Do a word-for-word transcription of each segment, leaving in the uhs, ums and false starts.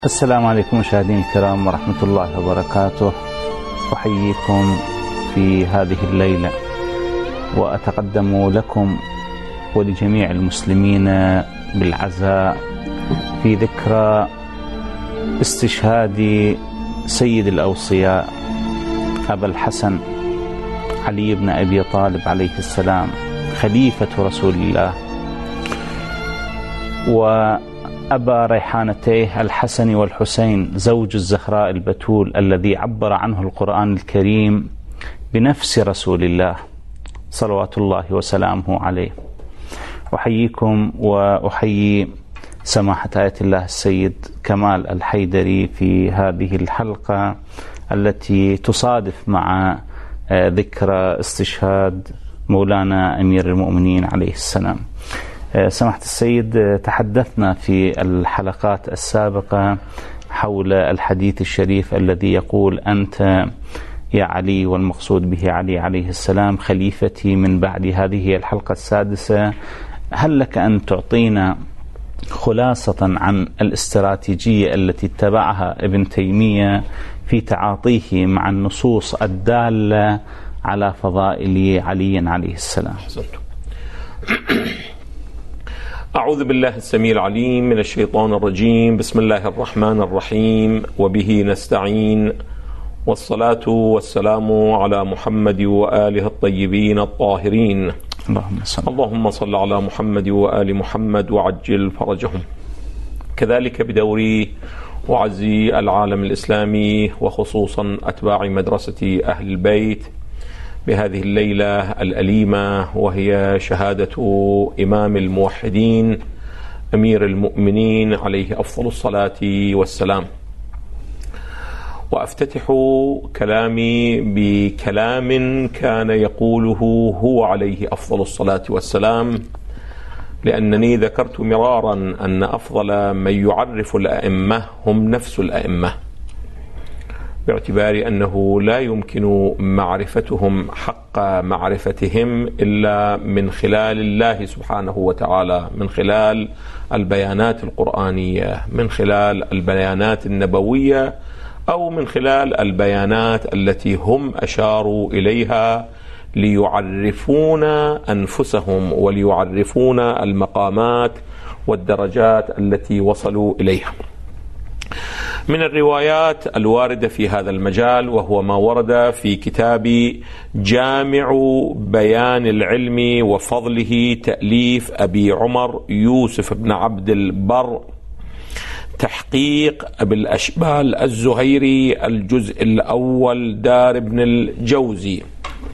السلام عليكم مشاهدينا الكرام ورحمة الله وبركاته. أحييكم في هذه الليلة وأتقدم لكم ولجميع المسلمين بالعزاء في ذكرى استشهاد سيد الأوصياء أبا الحسن علي بن أبي طالب عليه السلام خليفة رسول الله، و أبا ريحانتيه الحسن والحسين زوج الزهراء البتول الذي عبر عنه القرآن الكريم بنفس رسول الله صلوات الله وسلامه عليه. أحييكم وأحيي سماحة آية الله السيد كمال الحيدري في هذه الحلقة التي تصادف مع ذكرى استشهاد مولانا أمير المؤمنين عليه السلام. سماحة السيد، تحدثنا في الحلقات السابقة حول الحديث الشريف الذي يقول أنت يا علي والمقصود به علي عليه السلام خليفتي من بعد. هذه الحلقة السادسة، هل لك أن تعطينا خلاصة عن الاستراتيجية التي اتبعها ابن تيمية في تعاطيه مع النصوص الدالة على فضائل علي عليه السلام؟ أعوذ بالله السميع العليم من الشيطان الرجيم. بسم الله الرحمن الرحيم، وبه نستعين، والصلاة والسلام على محمد وآله الطيبين الطاهرين. اللهم صل اللهم صل على محمد وآل محمد وعجل فرجهم. كذلك بدوري أعزي العالم الإسلامي وخصوصا أتباع مدرسة أهل البيت بهذه الليلة الأليمة، وهي شهادة إمام الموحدين أمير المؤمنين عليه أفضل الصلاة والسلام. وأفتتح كلامي بكلام كان يقوله هو عليه أفضل الصلاة والسلام، لأنني ذكرت مرارا أن أفضل من يعرف الأئمة هم نفس الأئمة، باعتبار أنه لا يمكن معرفتهم حق معرفتهم إلا من خلال الله سبحانه وتعالى، من خلال البيانات القرآنية، من خلال البيانات النبوية، أو من خلال البيانات التي هم أشاروا إليها ليعرفون أنفسهم وليعرفون المقامات والدرجات التي وصلوا إليها. من الروايات الواردة في هذا المجال، وهو ما ورد في كتاب جامع بيان العلم وفضله تأليف أبي عمر يوسف بن عبد البر، تحقيق أبي الأشبال الزهيري، الجزء الأول، دار ابن الجوزي.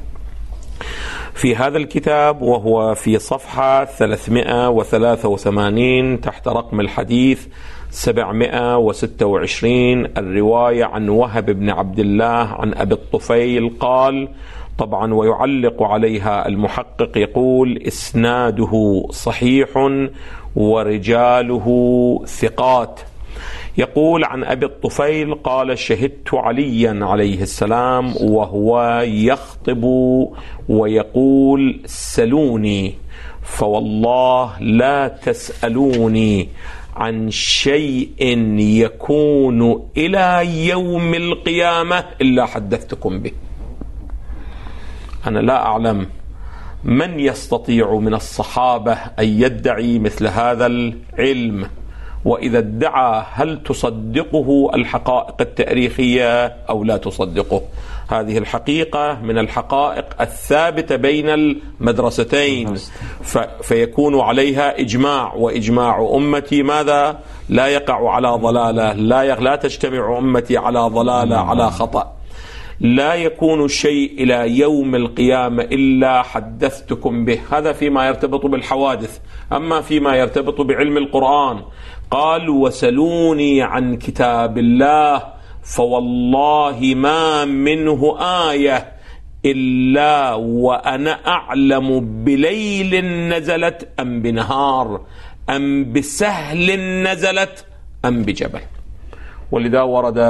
في هذا الكتاب وهو في صفحة ثلاثمائة وثلاثة وثمانين تحت رقم الحديث سبعمائة وستة وعشرين، الرواية عن وهب بن عبد الله عن أبي الطفيل قال، طبعا ويعلق عليها المحقق يقول إسناده صحيح ورجاله ثقات. يقول عن أبي الطفيل قال شهدت عليا عليه السلام وهو يخطب ويقول سلوني فوالله لا تسألوني عن شيء يكون إلى يوم القيامة إلا حدثتكم به. أنا لا أعلم من يستطيع من الصحابة أن يدعي مثل هذا العلم، وإذا ادعى هل تصدقه الحقائق التاريخية أو لا تصدقه؟ هذه الحقيقة من الحقائق الثابتة بين المدرستين، فيكون عليها إجماع، وإجماع أمتي ماذا؟ لا يقع على ضلالة، لا, لا تجتمع أمتي على ضلالة على خطأ. لا يكون الشيء إلى يوم القيامة إلا حدثتكم به. هذا فيما يرتبط بالحوادث. أما فيما يرتبط بعلم القرآن قال وسلوني عن كتاب الله فوالله ما منه آية إلا وأنا أعلم بليل نزلت أم بنهار أم بسهل نزلت أم بجبل. ولذا ورد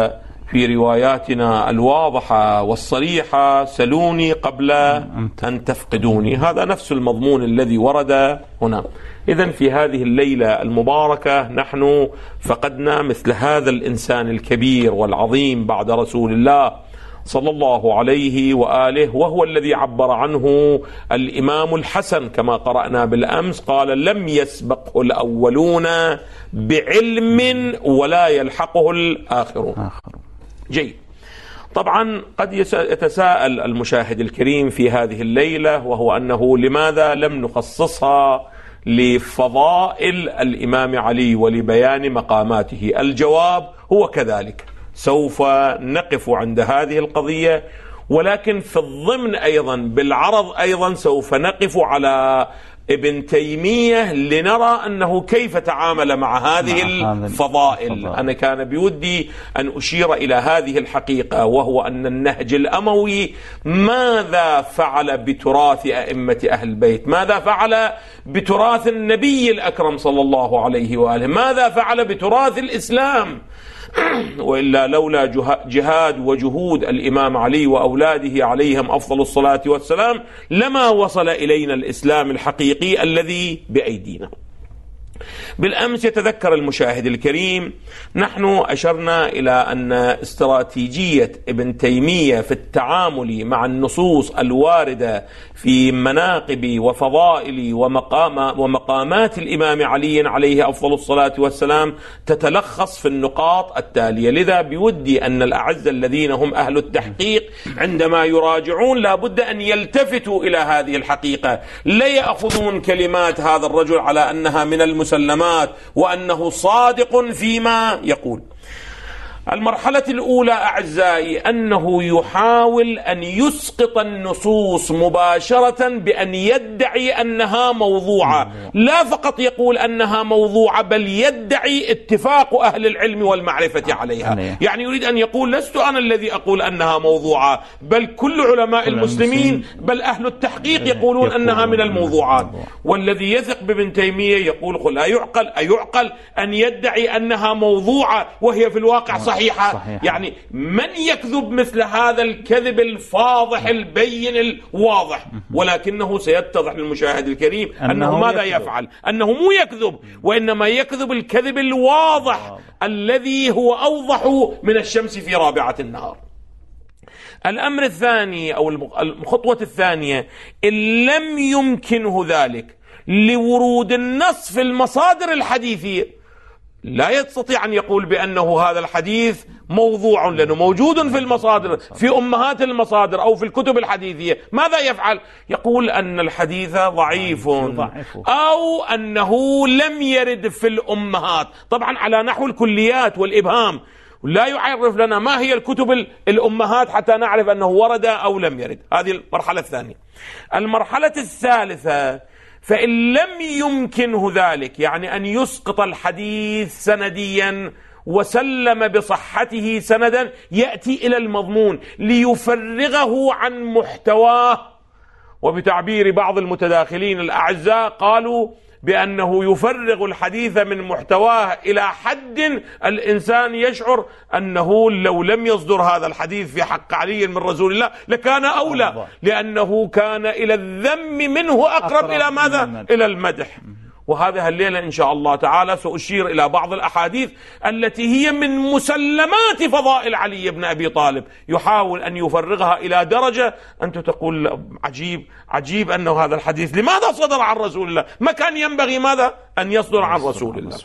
في رواياتنا الواضحة والصريحة: سلوني قبل أن تفقدوني. هذا نفس المضمون الذي ورد هنا. إذن في هذه الليلة المباركة نحن فقدنا مثل هذا الإنسان الكبير والعظيم بعد رسول الله صلى الله عليه وآله، وهو الذي عبر عنه الإمام الحسن كما قرأنا بالأمس، قال: لم يسبقه الأولون بعلم ولا يلحقه الآخرون. جيد. طبعا قد يتساءل المشاهد الكريم في هذه الليلة، وهو أنه لماذا لم نخصصها لفضائل الإمام علي ولبيان مقاماته؟ الجواب هو كذلك، سوف نقف عند هذه القضية، ولكن في الضمن أيضا بالعرض أيضا سوف نقف على ابن تيمية لنرى أنه كيف تعامل مع هذه الفضائل. أنا كان بودي أن أشير إلى هذه الحقيقة، وهو أن النهج الأموي ماذا فعل بتراث أئمة أهل البيت، ماذا فعل بتراث النبي الأكرم صلى الله عليه وآله، ماذا فعل بتراث الإسلام. وإلا لولا جهاد وجهود الإمام علي وأولاده عليهم أفضل الصلاة والسلام لما وصل إلينا الإسلام الحقيقي الذي بأيدينا. بالأمس يتذكر المشاهد الكريم نحن أشرنا إلى أن استراتيجية ابن تيمية في التعامل مع النصوص الواردة في مناقب وفضائل ومقام ومقامات الإمام علي عليه أفضل الصلاة والسلام تتلخص في النقاط التالية. لذا بودي أن الأعزة الذين هم أهل التحقيق عندما يراجعون لابد أن يلتفتوا إلى هذه الحقيقة، لا يأخذون كلمات هذا الرجل على أنها من المسلمات وأنه صادق فيما يقول. المرحلة الأولى أعزائي أنه يحاول أن يسقط النصوص مباشرة بأن يدعي أنها موضوعة، لا فقط يقول أنها موضوعة بل يدعي اتفاق أهل العلم والمعرفة عليها. يعني يريد أن يقول: لست أنا الذي أقول أنها موضوعة، بل كل علماء المسلمين بل أهل التحقيق يقولون أنها من الموضوعات. والذي يثق بابن تيمية يقول: قل أيعقل أيعقل أن يدعي أنها موضوعة وهي في الواقع صحيح. صحيحة. صحيح. يعني من يكذب مثل هذا الكذب الفاضح البين الواضح؟ ولكنه سيتضح للمشاهد الكريم أنه, أنه ماذا يكذب. يفعل أنه مو يكذب، وإنما يكذب الكذب الواضح الذي هو أوضح من الشمس في رابعة النهار. الأمر الثاني أو الخطوة الثانية، إن لم يمكنه ذلك لورود النص في المصادر الحديثية لا يستطيع أن يقول بأنه هذا الحديث موضوع لأنه موجود في المصادر، في أمهات المصادر أو في الكتب الحديثية. ماذا يفعل؟ يقول أن الحديث ضعيف أو أنه لم يرد في الأمهات، طبعا على نحو الكليات والإبهام، لا يعرف لنا ما هي الكتب الأمهات حتى نعرف أنه ورد أو لم يرد. هذه المرحلة الثانية. المرحلة الثالثة، فإن لم يمكنه ذلك، يعني أن يسقط الحديث سنديا وسلم بصحته سندا، يأتي إلى المضمون ليفرغه عن محتواه. وبتعبير بعض المتداخلين الأعزاء قالوا بأنه يفرغ الحديث من محتواه إلى حد الإنسان يشعر أنه لو لم يصدر هذا الحديث في حق علي من رسول الله لكان أولى، لأنه كان إلى الذم منه أقرب إلى ماذا؟ إلى المدح. وهذا الليلة إن شاء الله تعالى سأشير إلى بعض الأحاديث التي هي من مسلمات فضائل علي بن أبي طالب، يحاول أن يفرغها إلى درجة أنت تقول عجيب عجيب أنه هذا الحديث لماذا صدر عن رسول الله؟ ما كان ينبغي ماذا؟ أن يصدر عن رسول الله.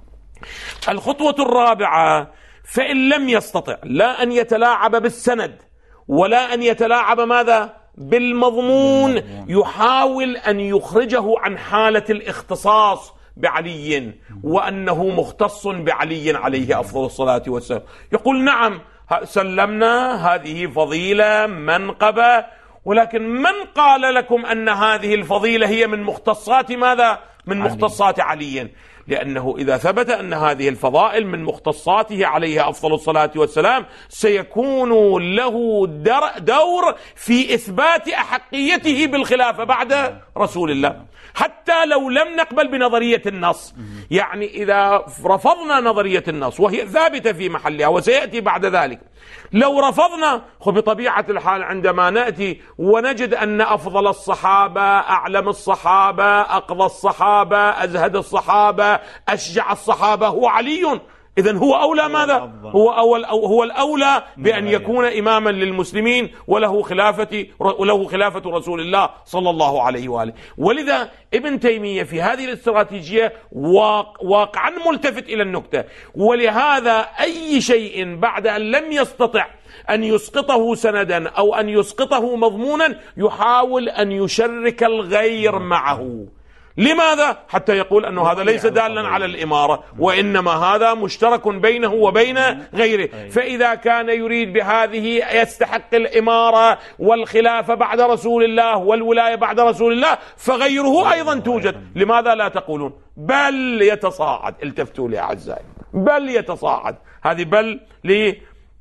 الخطوة الرابعة، فإن لم يستطع لا أن يتلاعب بالسند ولا أن يتلاعب ماذا؟ بالمضمون، يحاول أن يخرجه عن حالة الاختصاص بعلي وأنه مختص بعلي عليه أفضل الصلاة والسلام. يقول: نعم سلمنا، هذه فضيلة منقبة، ولكن من قال لكم أن هذه الفضيلة هي من مختصات ماذا؟ من مختصات علي. لأنه إذا ثبت أن هذه الفضائل من مختصاته عليه أفضل الصلاة والسلام سيكون له دور في إثبات أحقيته بالخلافة بعد رسول الله، حتى لو لم نقبل بنظرية النص. يعني إذا رفضنا نظرية النص وهي ثابتة في محلها وسيأتي بعد ذلك، لو رفضنا بطبيعة الحال عندما نأتي ونجد أن أفضل الصحابة، أعلم الصحابة، أقضى الصحابة، أزهد الصحابة، أشجع الصحابة هو علي، إذن هو أولى ماذا؟ هو أول أو هو الأولى بأن يكون إماما للمسلمين وله خلافة وله خلافة رسول الله صلى الله عليه وآله. ولذا ابن تيمية في هذه الاستراتيجية واقعا ملتفت إلى النكتة، ولهذا أي شيء بعد أن لم يستطع أن يسقطه سندا أو أن يسقطه مضمونا يحاول أن يشرك الغير معه. لماذا؟ حتى يقول أنه هذا ليس دالا على الإمارة، وإنما هذا مشترك بينه وبين غيره. فإذا كان يريد بهذه يستحق الإمارة والخلافة بعد رسول الله والولاية بعد رسول الله، فغيره أيضا توجد. لماذا لا تقولون بل يتصاعد؟ التفتوا لي أعزائي، بل يتصاعد، هذه بل لي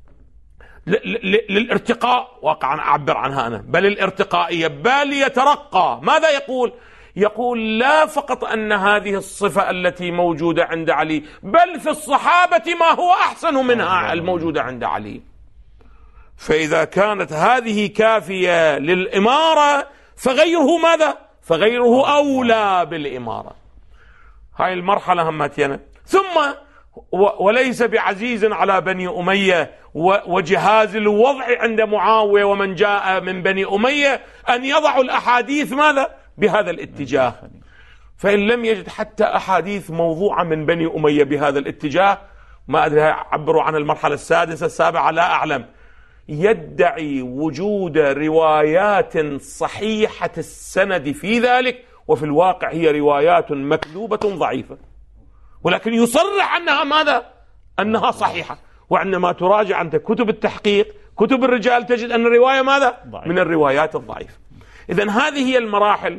للارتقاء، واقعا أعبر عنها أنا، بل الارتقائية، بل يترقى. ماذا يقول؟ يقول لا فقط أن هذه الصفة التي موجودة عند علي، بل في الصحابة ما هو أحسن منها الموجودة عند علي. فإذا كانت هذه كافية للإمارة فغيره ماذا؟ فغيره أولى بالإمارة. هاي المرحلة همتنا. ثم وليس بعزيز على بني أمية وجهاز الوضع عند معاوية ومن جاء من بني أمية أن يضعوا الأحاديث ماذا؟ بهذا الاتجاه. فإن لم يجد حتى أحاديث موضوعة من بني أمية بهذا الاتجاه، ما أدري عبروا عن المرحلة السادسة السابعة لا أعلم، يدعي وجود روايات صحيحة السند في ذلك، وفي الواقع هي روايات مكذوبة ضعيفة، ولكن يصرح أنها ماذا؟ أنها صحيحة. وعندما تراجع أنت كتب التحقيق، كتب الرجال، تجد أن الرواية ماذا؟ من الروايات الضعيفة. إذن هذه هي المراحل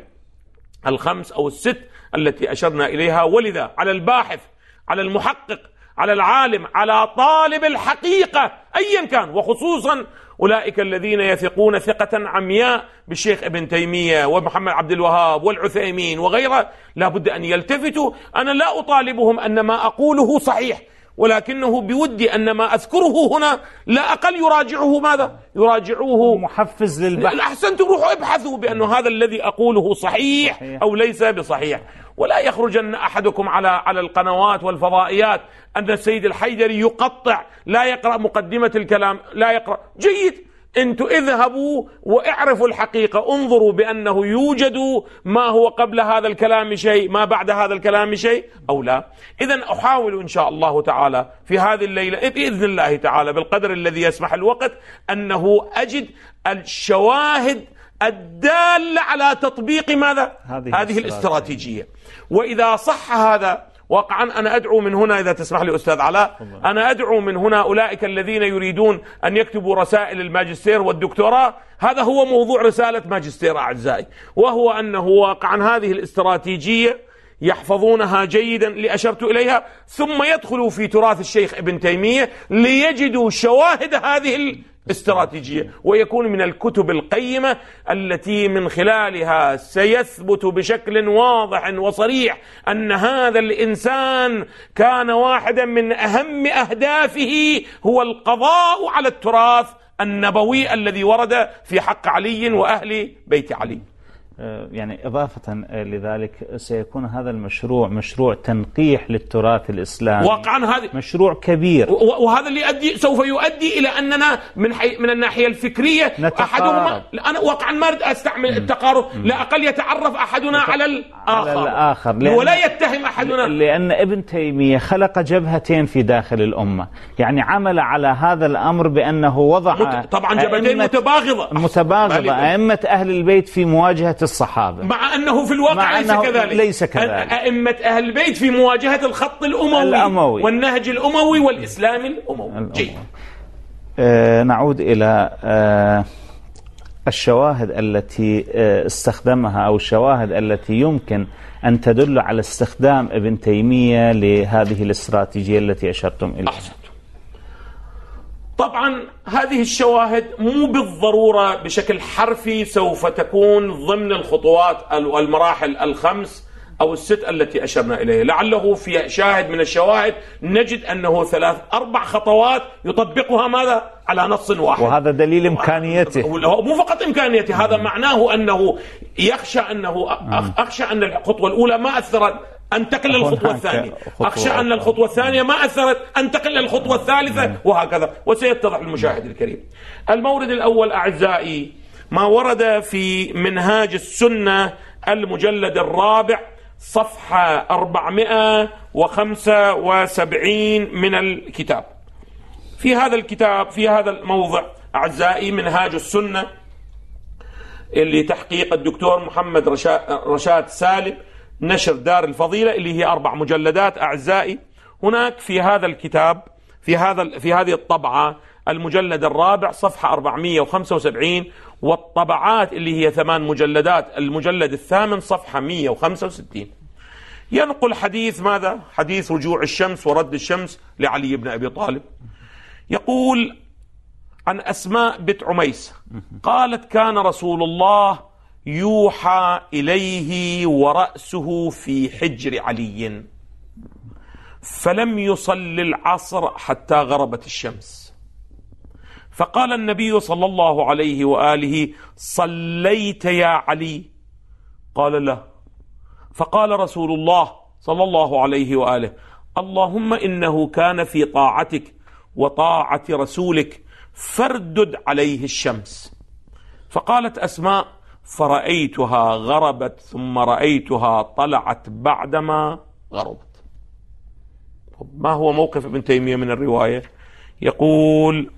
الخمس أو الست التي أشرنا إليها. ولذا على الباحث، على المحقق، على العالم، على طالب الحقيقة أيا كان، وخصوصا أولئك الذين يثقون ثقة عمياء بالشيخ ابن تيمية ومحمد عبد الوهاب والعثيمين وغيره، لا بد أن يلتفتوا. أنا لا أطالبهم أن ما أقوله صحيح، ولكنه بودي أن ما أذكره هنا لا أقل يراجعه ماذا؟ يراجعوه محفز للبحث. أحسنتم، روحوا ابحثوا بأن هذا الذي أقوله صحيح, صحيح أو ليس بصحيح. ولا يخرجن أحدكم على على القنوات والفضائيات أن السيد الحيدري يقطع، لا يقرأ مقدمة الكلام، لا يقرأ. جيد، أنتوا اذهبوا واعرفوا الحقيقة، انظروا بأنه يوجد ما هو قبل هذا الكلام شيء، ما بعد هذا الكلام شيء أو لا. إذن أحاول إن شاء الله تعالى في هذه الليلة بإذن الله تعالى بالقدر الذي يسمح الوقت أنه أجد الشواهد الدالة على تطبيق ماذا؟ هذه, هذه الاستراتيجية. وإذا صح هذا واقعا أنا أدعو من هنا، إذا تسمح لي أستاذ علاء، أنا أدعو من هنا أولئك الذين يريدون أن يكتبوا رسائل الماجستير والدكتوراه، هذا هو موضوع رسالة ماجستير أعزائي، وهو أنه واقعا هذه الاستراتيجية يحفظونها جيدا اللي أشرت إليها، ثم يدخلوا في تراث الشيخ ابن تيمية ليجدوا شواهد هذه استراتيجية، ويكون من الكتب القيمة التي من خلالها سيثبت بشكل واضح وصريح أن هذا الإنسان كان واحدا من أهم أهدافه هو القضاء على التراث النبوي الذي ورد في حق علي وأهل بيت علي. يعني إضافة لذلك سيكون هذا المشروع مشروع تنقيح للتراث الإسلامي، واقعا هذا مشروع كبير، وهذا اللي يؤدي سوف يؤدي إلى أننا من حي من الناحية الفكرية أحدهما، أنا واقعا ما أريد أستعمل التقارب، لا أقل يتعرف أحدنا على الآخر, على الآخر ولا يتهم أحدنا، لأن ابن تيمية خلق جبهتين في داخل الأمة، يعني عمل على هذا الأمر بأنه وضع طبعا جبهتين متباغضة متباغضة أئمة أهل البيت في مواجهة الصحابة، مع أنه في الواقع ليس كذلك. ليس كذلك. أئمة أهل البيت في مواجهة الخط الأموي, الأموي والنهج الأموي والإسلام الأموي. جيد. آه نعود إلى آه الشواهد التي استخدمها أو الشواهد التي يمكن أن تدل على استخدام ابن تيمية لهذه الاستراتيجية التي أشرتم إليها. أحسن. طبعا هذه الشواهد مو بالضرورة بشكل حرفي سوف تكون ضمن الخطوات والمراحل الخمس أو الست التي أشرنا إليها، لعله في شاهد من الشواهد نجد أنه ثلاث أربع خطوات يطبقها ماذا؟ على نص واحد، وهذا دليل إمكانيته. مو فقط إمكانيته، هذا معناه أنه يخشى أنه أخشى أن الخطوة الأولى ما أثرت أنتقل للخطوة الثانية، أخشى أن الخطوة الثانية ما أثرت أنتقل للخطوة الثالثة، وهكذا، وسيتضح المشاهد الكريم. المورد الأول أعزائي ما ورد في منهاج السنة المجلد الرابع صفحة أربعمائة وخمسة وسبعين من الكتاب. في هذا الكتاب في هذا الموضع أعزائي منهاج السنة اللي تحقيق الدكتور محمد رشاد سالم، نشر دار الفضيلة، اللي هي أربع مجلدات أعزائي. هناك في هذا الكتاب في هذا في هذه الطبعة المجلد الرابع صفحة أربعمائة وخمسة وسبعين، والطبعات اللي هي ثمان مجلدات المجلد الثامن صفحة مئة وخمسة وستين، ينقل حديث ماذا؟ حديث رجوع الشمس ورد الشمس لعلي بن أبي طالب. يقول عن أسماء بنت عميس قالت كان رسول الله يوحى إليه ورأسه في حجر علي، فلم يصل العصر حتى غربت الشمس، فقال النبي صلى الله عليه وآله صليت يا علي؟ قال لا. فقال رسول الله صلى الله عليه وآله اللهم إنه كان في طاعتك وطاعة رسولك فاردد عليه الشمس. فقالت أسماء فرأيتها غربت ثم رأيتها طلعت بعدما غربت. ما هو موقف ابن تيمية من الرواية؟ يقول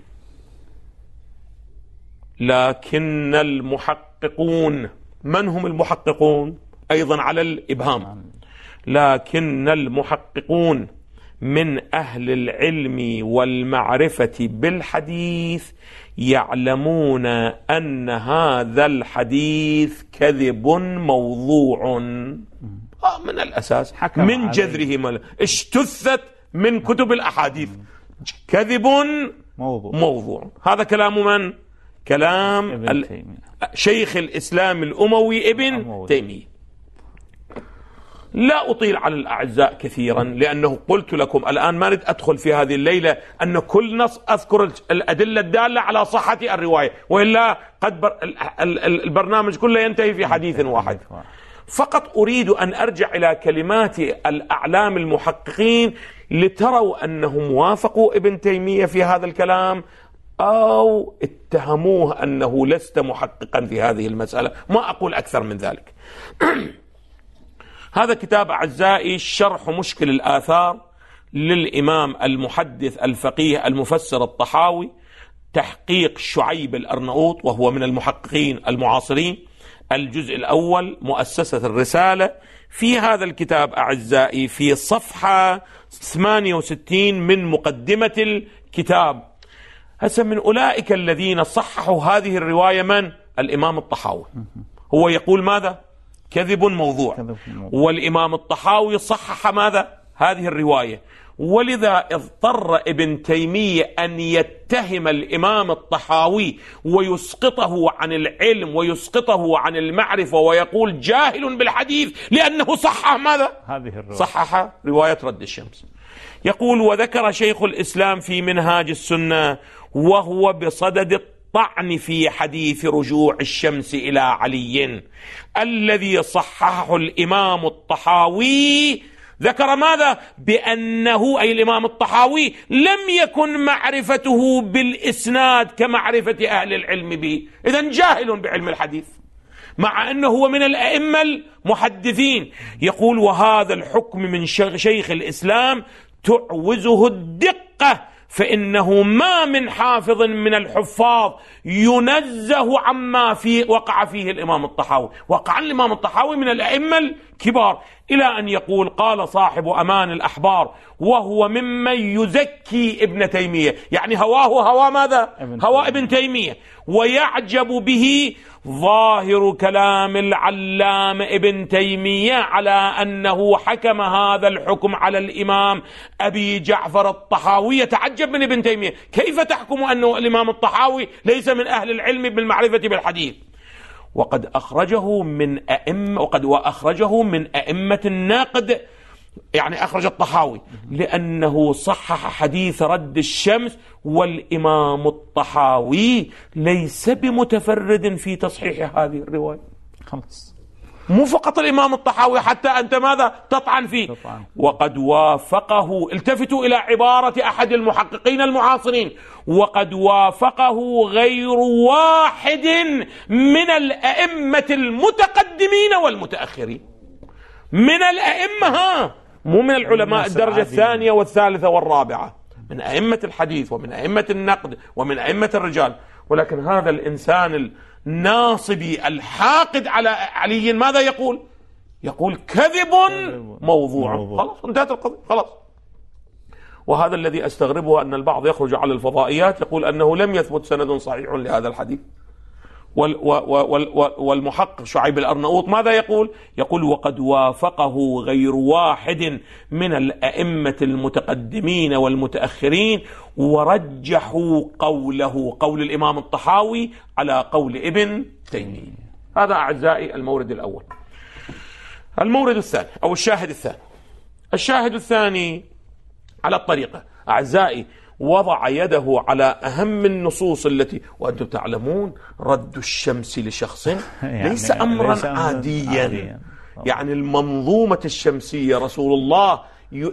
لكن المحققون، من هم المحققون؟ أيضا على الإبهام، لكن المحققون من أهل العلم والمعرفة بالحديث يعلمون أن هذا الحديث كذب موضوع من الأساس، من جذره اجتثت من كتب الأحاديث، كذب موضوع, موضوع. هذا كلام من؟ كلام شيخ الإسلام الأموي ابن تيمية. لا أطيل على الأعزاء كثيرا لأنه قلت لكم الآن ما أريد أدخل في هذه الليلة أن كل نص أذكر الأدلة الدالة على صحة الرواية، وإلا قد بر البرنامج كله ينتهي في حديث واحد. فقط أريد أن أرجع إلى كلمات الأعلام المحققين لتروا أنهم وافقوا ابن تيمية في هذا الكلام أو اتهموه أنه لست محققا في هذه المسألة. ما أقول أكثر من ذلك. هذا كتاب أعزائي شرح مشكل الآثار للإمام المحدث الفقيه المفسر الطحاوي، تحقيق شعيب الأرناؤوط وهو من المحققين المعاصرين، الجزء الأول مؤسسة الرسالة. في هذا الكتاب أعزائي في صفحة ثمانية وستين من مقدمة الكتاب، هسه من أولئك الذين صححوا هذه الرواية من؟ الإمام الطحاوي. هو يقول ماذا؟ كذب موضوع. والإمام الطحاوي صحح ماذا؟ هذه الرواية. ولذا اضطر ابن تيمية أن يتهم الإمام الطحاوي ويسقطه عن العلم ويسقطه عن المعرفة ويقول جاهل بالحديث لأنه صحح ماذا؟ هذه الرواية. صحح رواية رد الشمس. يقول وذكر شيخ الإسلام في منهاج السنة وهو بصدد الطعن في حديث رجوع الشمس إلى علي الذي صححه الإمام الطحاوي، ذكر ماذا؟ بأنه أي الإمام الطحاوي لم يكن معرفته بالإسناد كمعرفة أهل العلم به، إذن جاهل بعلم الحديث مع أنه هو من الأئمة المحدثين. يقول وهذا الحكم من شيخ الإسلام تعوزه الدقة، فإنه ما من حافظ من الحفاظ ينزه عما في وقع فيه الإمام الطحاوي. وقع الإمام الطحاوي من الأئمة كبار، إلى أن يقول قال صاحب أمان الأحبار وهو ممن يزكي ابن تيمية، يعني هواه هوا ماذا؟ هوا ابن تيمية. ويعجب به ظاهر كلام العلام ابن تيمية على أنه حكم هذا الحكم على الإمام أبي جعفر الطحاوي. يتعجب من ابن تيمية، كيف تحكم أنه الإمام الطحاوي ليس من أهل العلم بالمعرفة بالحديث؟ وقد أخرجه من أئمة وقد وأخرجه من أئمة النقد، يعني أخرج الطحاوي لأنه صحح حديث رد الشمس، والإمام الطحاوي ليس بمتفرد في تصحيح هذه الرواية. خلاص، مو فقط الإمام الطحاوي حتى أنت ماذا تطعن فيه. طبعا. وقد وافقه، التفتوا إلى عبارة أحد المحققين المعاصرين، وقد وافقه غير واحد من الأئمة المتقدمين والمتأخرين، من الأئمة، ها مو من العلماء الدرجة الثانية والثالثة والرابعة، من أئمة الحديث ومن أئمة النقد ومن أئمة الرجال. ولكن هذا الإنسان الناصبي الحاقد على علي ماذا يقول؟ يقول كذب موضوع. خلاص، انتهت القضية، خلاص. وهذا الذي أستغربه أن البعض يخرج على الفضائيات يقول أنه لم يثبت سند صحيح لهذا الحديث. والمحقق شعيب الأرناؤوط ماذا يقول؟ يقول وقد وافقه غير واحد من الأئمة المتقدمين والمتأخرين ورجحوا قوله، قول الإمام الطحاوي، على قول ابن تيمية. هذا أعزائي المورد الأول. المورد الثاني أو الشاهد الثاني، الشاهد الثاني على الطريقة أعزائي، وضع يده على أهم النصوص التي، وأنتم تعلمون رد الشمس لشخص يعني ليس أمرا ليس عاديا. عاديا يعني المنظومة الشمسية رسول الله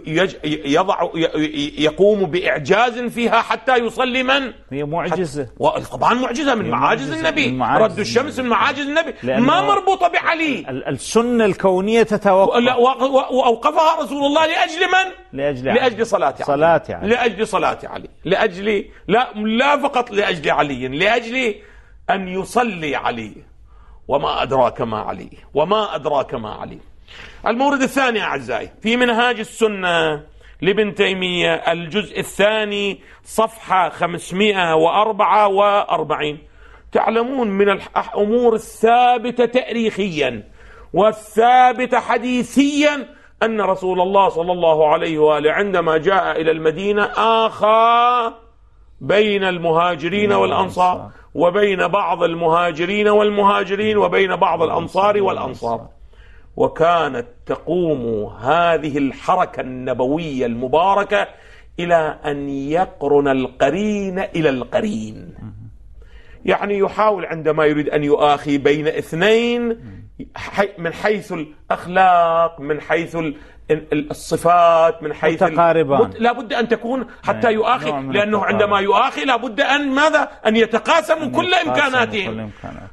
يضع يقوم بإعجاز فيها حتى يصلي من؟ هي معجزة، طبعا معجزة من معاجز النبي، من معاجز رد الشمس من معاجز النبي، ما مربوطة بعلي. السنة الكونية تتوقف، وأوقفها رسول الله لأجل من؟ لأجل, لأجل صلاة علي. صلاة علي. لأجل صلاة علي، لأجل لا لا فقط لأجل علي، لأجل أن يصلي علي. وما أدراك ما علي، وما أدراك ما علي. المورد الثاني أعزائي في منهاج السنة لابن تيمية، الجزء الثاني صفحة خمسمائة وأربعة وأربعين. تعلمون من الأمور الثابتة تاريخيا والثابتة حديثيا أن رسول الله صلى الله عليه وآله عندما جاء إلى المدينة آخى بين المهاجرين والأنصار، وبين بعض المهاجرين والمهاجرين، وبين بعض الأنصار والأنصار. وكانت تقوم هذه الحركة النبوية المباركة إلى أن يقرن القرين إلى القرين، يعني يحاول عندما يريد أن يؤاخي بين اثنين من حيث الأخلاق، من حيث الصفات، من حيث متقاربان، لا بد أن تكون حتى يؤاخي، لأنه عندما يؤاخي لا بد أن ماذا؟ أن يتقاسموا كل إمكاناتهم.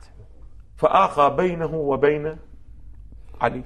فآخى بينه وبين علي.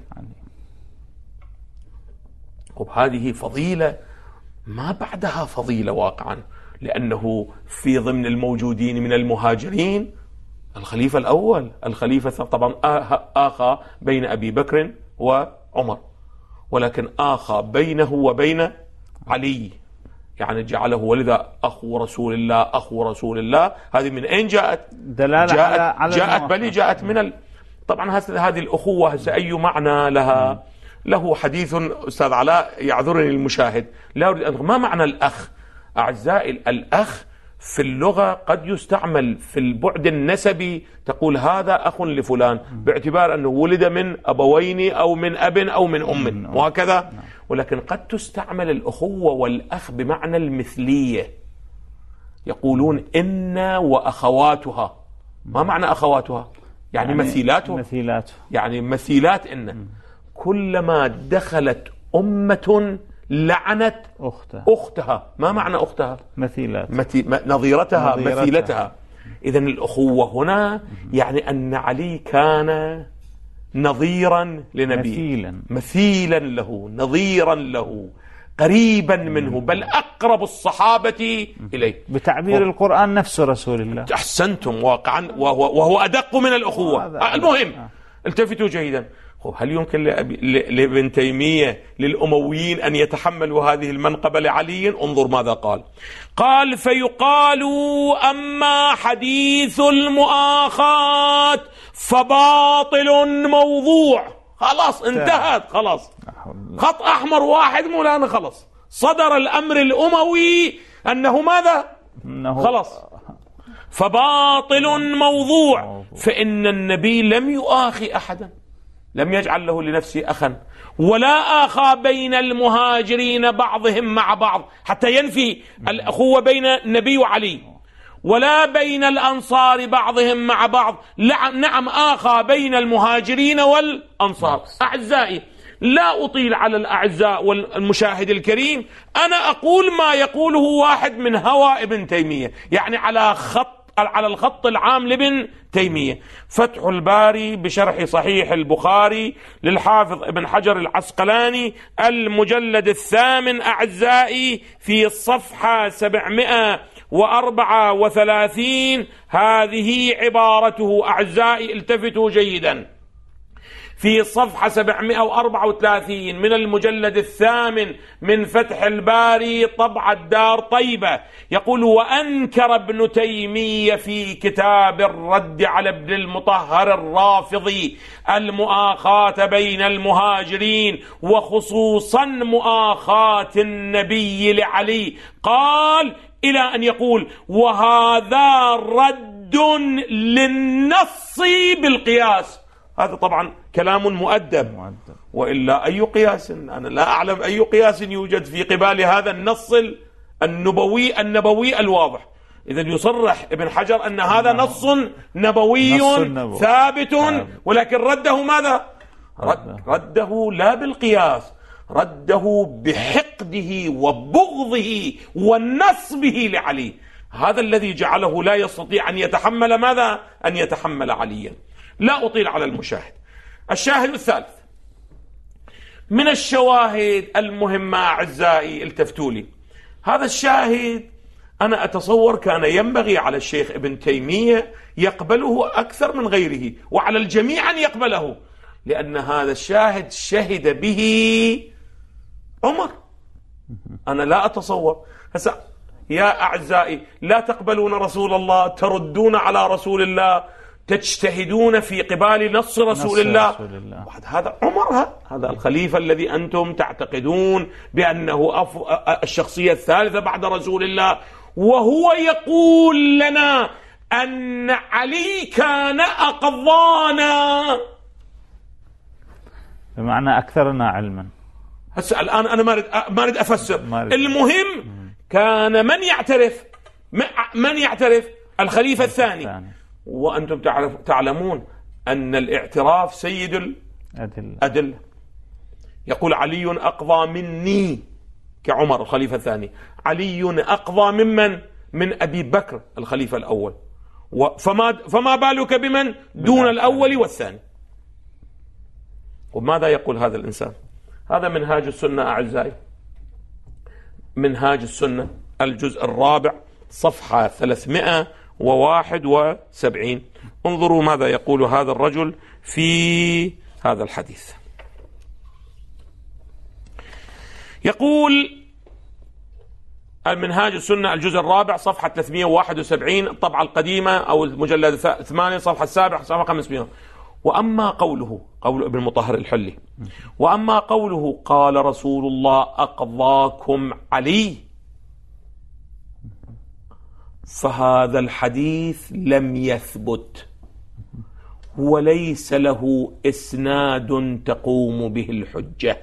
وهذه فضيلة ما بعدها فضيلة واقعا، لأنه في ضمن الموجودين من المهاجرين الخليفة الأول، الخليفة طبعا آخى بين أبي بكر وعمر، ولكن آخى بينه وبين علي، يعني جعله ولذا أخو رسول الله، أخو رسول الله. هذه من أين جاءت؟ دلالة جاءت, على, على جاءت بل جاءت من ال... طبعا هذه الأخوة أي معنى لها؟ له حديث أستاذ علاء يعذرني المشاهد، لا أريد أن ما معنى الأخ أعزائي. الأخ في اللغة قد يستعمل في البعد النسبي، تقول هذا أخ لفلان باعتبار أنه ولد من أبوين أو من أب أو من أم وهكذا، ولكن قد تستعمل الأخوة والأخ بمعنى المثلية. يقولون إن وأخواتها. ما معنى أخواتها؟ يعني, يعني مثيلاته. مثيلاته يعني مثيلات إن كلما دخلت أمة لعنت أختها. أختها. ما معنى أختها؟ مثيلات، مثي... نظيرتها, نظيرتها. مثيلتها. إذن الأخوة هنا يعني أن علي كان نظيرا لنبي، مثيلا. مثيلا له، نظيرا له، قريبا منه، بل أقرب الصحابة إليه بتعبير و... القرآن نفسه رسول الله. أحسنتم واقعا، وهو, وهو أدق من الأخوة. المهم التفتوا جيدا، هل يمكن لابن تيمية للأمويين أن يتحملوا هذه المنقبة لعلي؟ انظر ماذا قال. قال: فيقال أما حديث المؤاخاة فباطل موضوع. خلاص انتهت، خلاص خط أحمر واحد مولانا، خلاص صدر الأمر الأموي أنه ماذا؟ خلاص فباطل موضوع. فإن النبي لم يؤاخي أحدا، لم يجعل له لنفسه أخا، ولا آخى بين المهاجرين بعضهم مع بعض حتى ينفي الأخوة بين النبي وعلي، ولا بين الأنصار بعضهم مع بعض. نعم آخى بين المهاجرين والأنصار. أعزائي، لا أطيل على الأعزاء والمشاهد الكريم، أنا أقول ما يقوله واحد من هوى ابن تيمية، يعني على خط على الخط العام لابن تيمية. فتح الباري بشرح صحيح البخاري للحافظ ابن حجر العسقلاني، المجلد الثامن أعزائي، في الصفحة سبعمائة وأربعة وثلاثين. هذه عبارته أعزائي، التفتوا جيدا، في صفحة سبعمائة وأربعة وثلاثين من المجلد الثامن من فتح الباري طبع الدار طيبة، يقول: وأنكر ابن تيمية في كتاب الرد على ابن المطهر الرافضي المؤاخاة بين المهاجرين، وخصوصا مؤاخاة النبي لعلي. قال إلى أن يقول: وهذا رد للنص بالقياس. هذا طبعا كلام مؤدب، وإلا أي قياس؟ أنا لا أعلم أي قياس يوجد في قبال هذا النص النبوي النبوي الواضح. إذا يصرح ابن حجر أن هذا نص نبوي ثابت، ولكن رده ماذا؟ رد رده لا بالقياس، رده بحقده وبغضه ونصبه لعلي. هذا الذي جعله لا يستطيع أن يتحمل ماذا؟ أن يتحمل عليا. لا أطيل على المشاهد. الشاهد الثالث من الشواهد المهمة أعزائي، التفتوا لي. هذا الشاهد أنا أتصور كان ينبغي على الشيخ ابن تيمية يقبله أكثر من غيره، وعلى الجميع أن يقبله، لأن هذا الشاهد شهد به عمر. أنا لا أتصور هسا يا أعزائي، لا تقبلون رسول الله، تردون على رسول الله، تجتهدون في قبال نص رسول نص الله, رسول الله. هذا عمر، هذا الخليفة الذي أنتم تعتقدون بأنه الشخصية الثالثة بعد رسول الله، وهو يقول لنا أن علي كان أقضانا، بمعنى أكثرنا علما. هسه الآن أنا ما أريد ما أريد أفسر، المهم كان من يعترف من يعترف الخليفة الثاني, الثاني. وأنتم تعلمون أن الاعتراف سيد الأدلة. يقول: علي أقضى مني، كعمر الخليفة الثاني. علي أقضى ممن؟ من أبي بكر الخليفة الأول. فما, فما بالك بمن دون الأول والثاني؟ وماذا يقول هذا الإنسان؟ هذا منهاج السنة أعزائي، منهاج السنة الجزء الرابع صفحة ثلاثمائة وواحد وسبعين. انظروا ماذا يقول هذا الرجل في هذا الحديث. يقول: المنهاج السنة الجزء الرابع صفحة ثلاثمائة وواحد وسبعين، الطبعة القديمة أو المجلد ثمانية صفحة السابع صفحة خمسمائة. وأما قوله، قول ابن المطهر الحلي، وأما قوله قال رسول الله أقضاكم علي، فهذا الحديث لم يثبت وليس له إسناد تقوم به الحجة.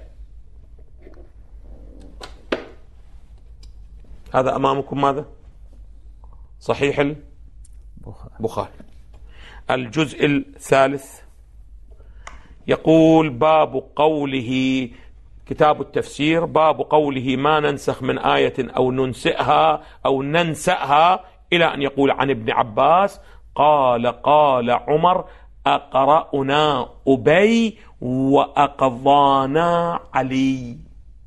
هذا أمامكم ماذا؟ صحيح البخاري الجزء الثالث، يقول: باب قوله، كتاب التفسير، باب قوله ما ننسخ من آية أو ننسئها أو ننسأها، إلى أن يقول عن ابن عباس قال قال عمر أقرأنا أبي وأقضانا علي.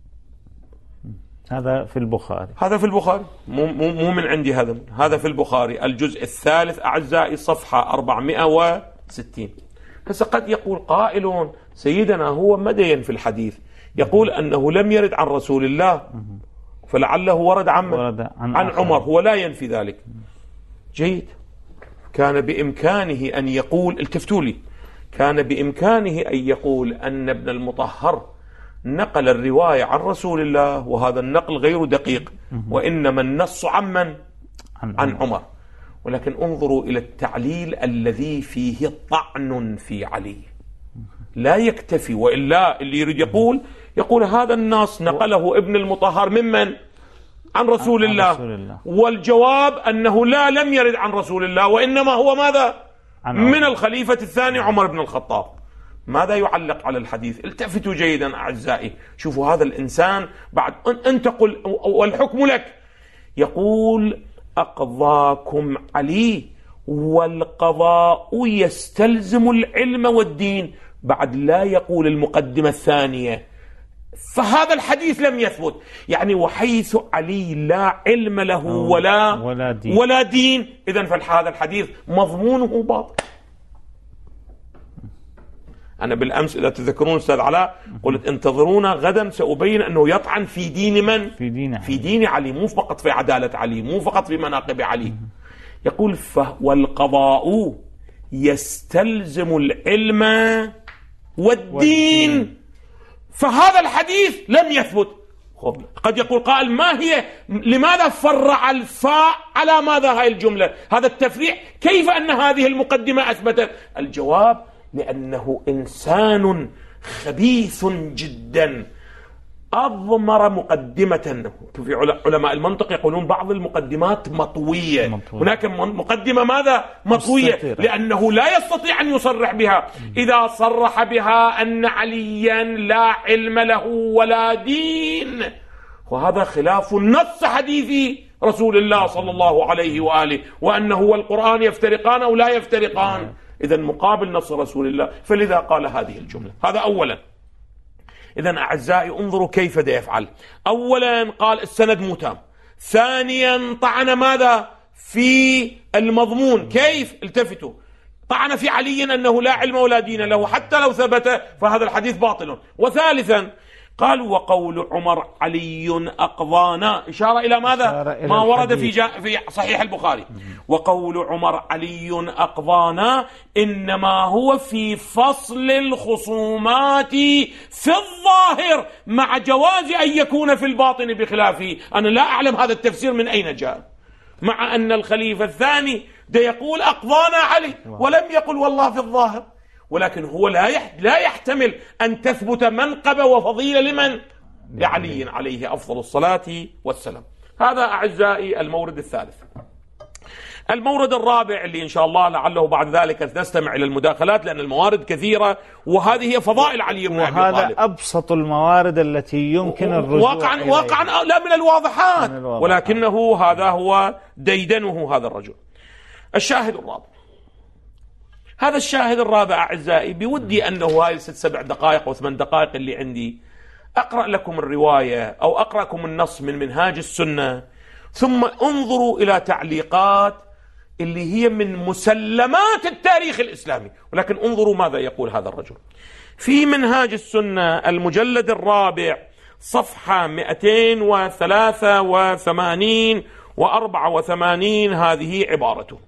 هذا في البخاري، هذا في البخاري، مو, مو من عندي، هذا هذا في البخاري الجزء الثالث أعزائي صفحة أربعمائة وستين. هسه قد يقول قائلون سيدنا هو مدين في الحديث يقول أنه لم يرد عن رسول الله، فلعله ورد عن, ورد عن, عن عمر، هو لا ينفي ذلك. جيد. كان بإمكانه أن يقول، التفتوا لي، كان بإمكانه أن يقول أن ابن المطهر نقل الرواية عن رسول الله وهذا النقل غير دقيق، وإنما النص عمن عن عمر. ولكن انظروا إلى التعليل الذي فيه طعن في علي، لا يكتفي، وإلا اللي يريد يقول يقول هذا النص نقله ابن المطهر ممن؟ عن رسول عن الله. رسول الله. والجواب أنه لا، لم يرد عن رسول الله، وإنما هو ماذا؟ من الخليفة الثاني عمر بن الخطاب. ماذا يعلق على الحديث؟ التفتوا جيدا أعزائي، شوفوا هذا الإنسان بعد أن تقول والحكم لك، يقول أقضاكم علي والقضاء يستلزم العلم والدين، بعد لا يقول المقدمة الثانية. فهذا الحديث لم يثبت، يعني وحيث علي لا علم له ولا ولا دين, ولا دين إذن فهذا الحديث مضمونه باطل. أنا بالأمس إذا تذكرون أستاذ علاء قلت انتظرونا غدا سأبين أنه يطعن في دين من؟ في دين علي. في دين علي، مو فقط في عدالة علي، مو فقط في مناقب علي. يقول والقضاء يستلزم العلم والدين, والدين. فهذا الحديث لم يثبت. قد يقول قائل ما هي، لماذا فرع الفاء على ماذا هاي الجملة؟ هذا التفريع كيف أن هذه المقدمة أثبتت؟ الجواب لأنه إنسان خبيث جدا أضمر مقدمة. في علماء المنطق يقولون بعض المقدمات مطوية, مطوية. هناك مقدمة ماذا؟ مطوية، مستطيرة. لأنه لا يستطيع أن يصرح بها. إذا صرح بها أن عليا لا علم له ولا دين، وهذا خلاف النص حديث رسول الله صلى الله عليه وآله، وأنه والقرآن يفترقان أو لا يفترقان، إذن مقابل نص رسول الله، فلذا قال هذه الجملة. هذا أولا. إذن أعزائي انظروا كيف دا يفعل. أولا قال السند مو تام، ثانيا طعن ماذا؟ في المضمون. كيف؟ التفتوا، طعن في علي أنه لا علم ولا دين له حتى لو ثبت فهذا الحديث باطل. وثالثا قال وقول عمر علي أقضانا، إشارة إلى ماذا؟ إلى ما ورد في, في صحيح البخاري. وقول عمر علي أقضانا إنما هو في فصل الخصومات في الظاهر، مع جواز أن يكون في الباطن بخلافه. أنا لا أعلم هذا التفسير من أين جاء، مع أن الخليفة الثاني ده يقول أقضانا علي ولم يقل والله في الظاهر، ولكن هو لا لا يحتمل أن تثبت منقبة وفضيلة لمن؟ لعلي عليه أفضل الصلاة والسلام. هذا أعزائي المورد الثالث. المورد الرابع اللي إن شاء الله لعله بعد ذلك نستمع إلى المداخلات، لأن الموارد كثيرة وهذه هي فضائل علي بن أبي طالب. وهذا أبسط الموارد التي يمكن الرجوع واقعا إليها. واقعا لا من الواضحات، ولكنه هذا هو ديدنه هذا الرجل. الشاهد الرابع، هذا الشاهد الرابع أعزائي بودي أنه هاي الست سبع دقائق وثمان دقائق اللي عندي أقرأ لكم الرواية أو أقرأكم النص من منهاج السنة، ثم انظروا إلى تعليقات اللي هي من مسلمات التاريخ الإسلامي. ولكن انظروا ماذا يقول هذا الرجل في منهاج السنة المجلد الرابع صفحة مئتين وثلاثة وثمانين وأربعة وثمانين. هذه عبارته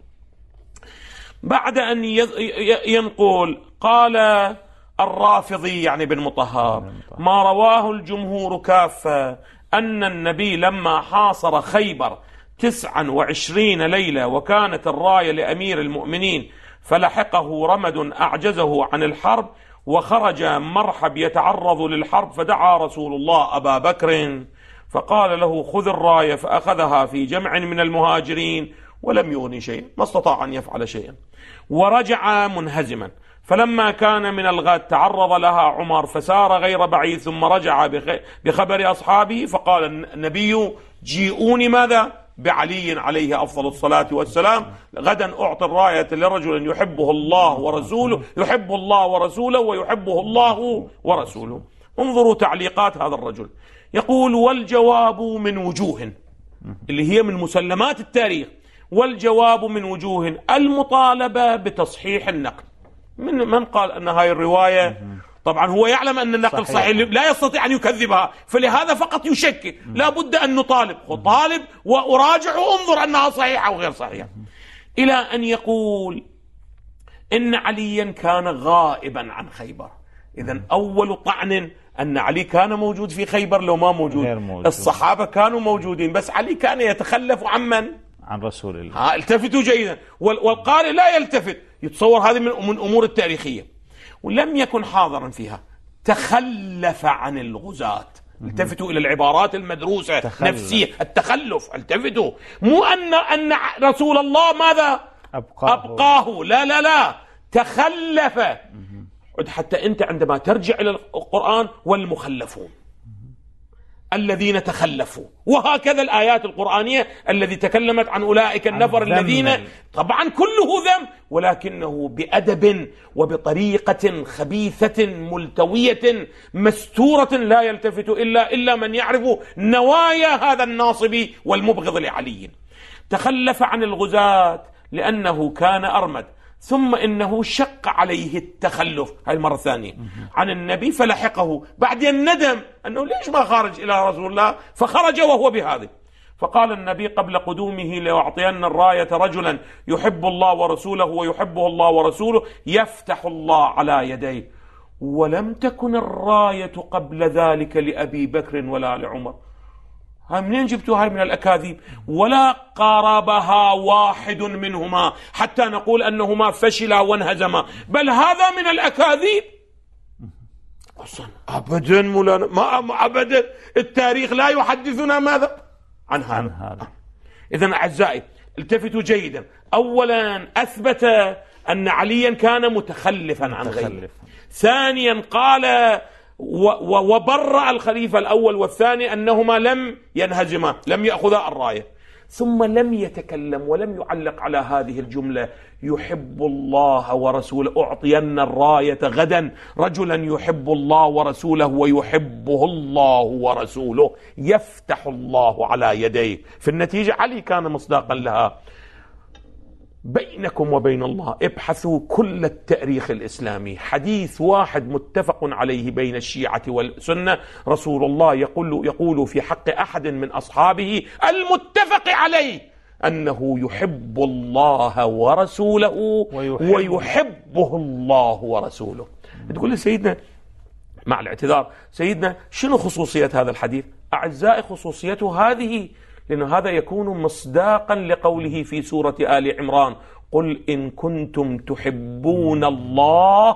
بعد أن ينقل قال الرافضي يعني بن مطهر ما رواه الجمهور كافة أن النبي لما حاصر خيبر تسعا وعشرين ليلة وكانت الراية لأمير المؤمنين فلحقه رمد أعجزه عن الحرب وخرج مرحب يتعرض للحرب، فدعا رسول الله أبا بكر فقال له خذ الراية، فأخذها في جمع من المهاجرين ولم يغني شيئا، ما استطاع أن يفعل شيئا، ورجع منهزما. فلما كان من الغد تعرض لها عمر فسار غير بعيد ثم رجع بخبر أصحابه، فقال النبي جيئوني ماذا؟ بعلي عليه أفضل الصلاة والسلام، غدا أعطي الراية لرجل يحبه الله ورسوله، يحب الله ورسوله ويحبه الله ورسوله. انظروا تعليقات هذا الرجل، يقول والجواب من وجوه، اللي هي من مسلمات التاريخ، والجواب من وجوه المطالبة بتصحيح النقل. من من قال أن هاي الرواية طبعا هو يعلم أن النقل صحيح, صحيح لا يستطيع أن يكذبها، فلهذا فقط يشكك. لا بد أن نطالب، طالب وأراجع وانظر أنها صحيحة أو غير صحيحة، إلى أن يقول إن عليا كان غائبا عن خيبر. إذن أول طعن أن علي كان موجود في خيبر لو ما موجود. موجود الصحابة كانوا موجودين، بس علي كان يتخلف عن من؟ عن رسول الله. ها التفتوا جيدا. والقارئ لا يلتفت، يتصور هذه من أمور التاريخية، ولم يكن حاضرا فيها. تخلف عن الغزاة. التفتوا إلى العبارات المدروسة تخلف. نفسية التخلف. التفتوا مو أن أن رسول الله ماذا أبقاه, أبقاه. لا لا لا تخلف. حتى أنت عندما ترجع إلى القرآن والمخلفون الذين تخلفوا، وهكذا الآيات القرآنية التي تكلمت عن أولئك النفر الذين، طبعا كله ذنب، ولكنه بأدب وبطريقة خبيثة ملتوية مستورة لا يلتفت إلا إلا من يعرف نوايا هذا الناصب والمبغض لعلي. تخلف عن الغزاة لأنه كان أرمد، ثم إنه شق عليه التخلف هاي المرة الثانية عن النبي فلحقه بعد الندم أنه ليش ما خرج إلى رسول الله، فخرج وهو بهذه. فقال النبي قبل قدومه لأعطين الراية رجلا يحب الله ورسوله ويحبه الله ورسوله يفتح الله على يديه. ولم تكن الراية قبل ذلك لأبي بكر ولا لعمر. هاي منين جبتوا هاي؟ من الأكاذيب. ولا قاربها واحد منهما حتى نقول أنهما فشلا وانهزما، بل هذا من الأكاذيب أصلا. أبدا مولانا، ما أبدا التاريخ لا يحدثنا ماذا عن هذا. إذن أعزائي التفتوا جيدا. أولا أثبت أن عليا كان متخلفا عن غيره. ثانيا قال وبرأ الخليفة الأول والثاني أنهما لم ينهزما، لم يأخذا الراية. ثم لم يتكلم ولم يعلق على هذه الجملة يحب الله ورسوله، أعطين الراية غدا رجلا يحب الله ورسوله ويحبه الله ورسوله يفتح الله على يديه. في النتيجة علي كان مصداقا لها. بينكم وبين الله ابحثوا كل التاريخ الإسلامي، حديث واحد متفق عليه بين الشيعة والسنة رسول الله يقول يقول في حق أحد من أصحابه المتفق عليه أنه يحب الله ورسوله ويحب ويحبه الله ورسوله. تقول لي سيدنا مع الاعتذار سيدنا شنو خصوصية هذا الحديث؟ أعزائي خصوصيته هذه، لأن هذا يكون مصداقا لقوله في سورة آل عمران قل إن كنتم تحبون الله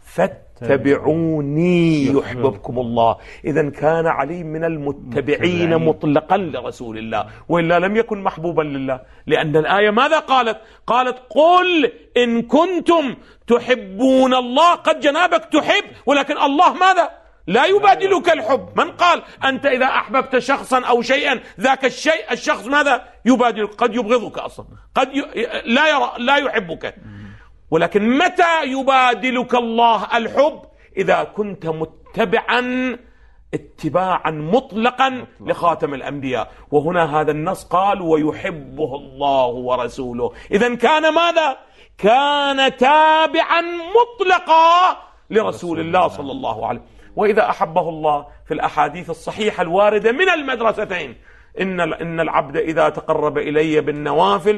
فاتبعوني يحببكم الله. إذن كان علي من المتبعين مطلقا لرسول الله، وإلا لم يكن محبوبا لله، لأن الآية ماذا قالت؟ قالت قل إن كنتم تحبون الله. قد جنابك تحب، ولكن الله ماذا؟ لا يبادلك الحب. من قال أنت إذا أحببت شخصا أو شيئا ذاك الشيء الشخص ماذا يبادلك؟ قد يبغضك أصلا، قد ي... لا يرى لا يحبك. ولكن متى يبادلك الله الحب؟ إذا كنت متبعا اتباعا مطلقا لخاتم الأنبياء. وهنا هذا النص قال ويحبه الله ورسوله. إذن كان ماذا؟ كان تابعا مطلقا لرسول الله صلى الله عليه وسلم. وإذا أحبه الله في الأحاديث الصحيحة الواردة من المدرستين إن إن العبد إذا تقرب إلي بالنوافل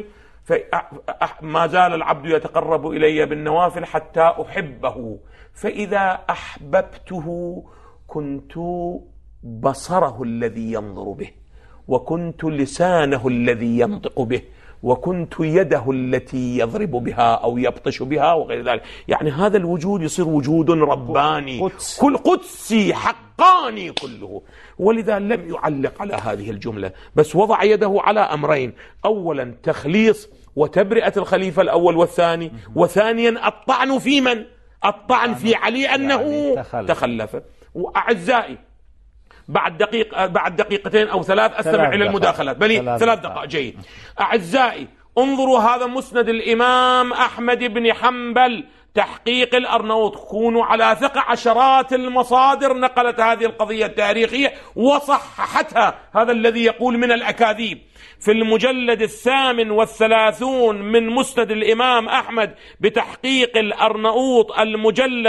فما زال العبد يتقرب إلي بالنوافل حتى أحبه، فإذا أحببته كنت بصره الذي ينظر به، وكنت لسانه الذي ينطق به، وكنت يده التي يضرب بها أو يبطش بها وغير ذلك. يعني هذا الوجود يصير وجود رباني قدس. كل قدسي حقاني كله. ولذا لم يعلق على هذه الجملة، بس وضع يده على أمرين: أولا تخليص وتبرئة الخليفة الأول والثاني، وثانيا الطعن في من؟ الطعن في علي أنه يعني تخلف. وأعزائي بعد دقيقة بعد دقيقتين أو ثلاث أستمع إلى المداخلات. بلي ثلاث, ثلاث دقائق. جيد. أعزائي انظروا هذا مسند الإمام أحمد بن حنبل تحقيق الأرنوط. كونوا على ثقة، عشرات المصادر نقلت هذه القضية التاريخية وصححتها. هذا الذي يقول من الأكاذيب. في المجلد الثامن والثلاثون من مسند الإمام أحمد بتحقيق الأرنوط المجلد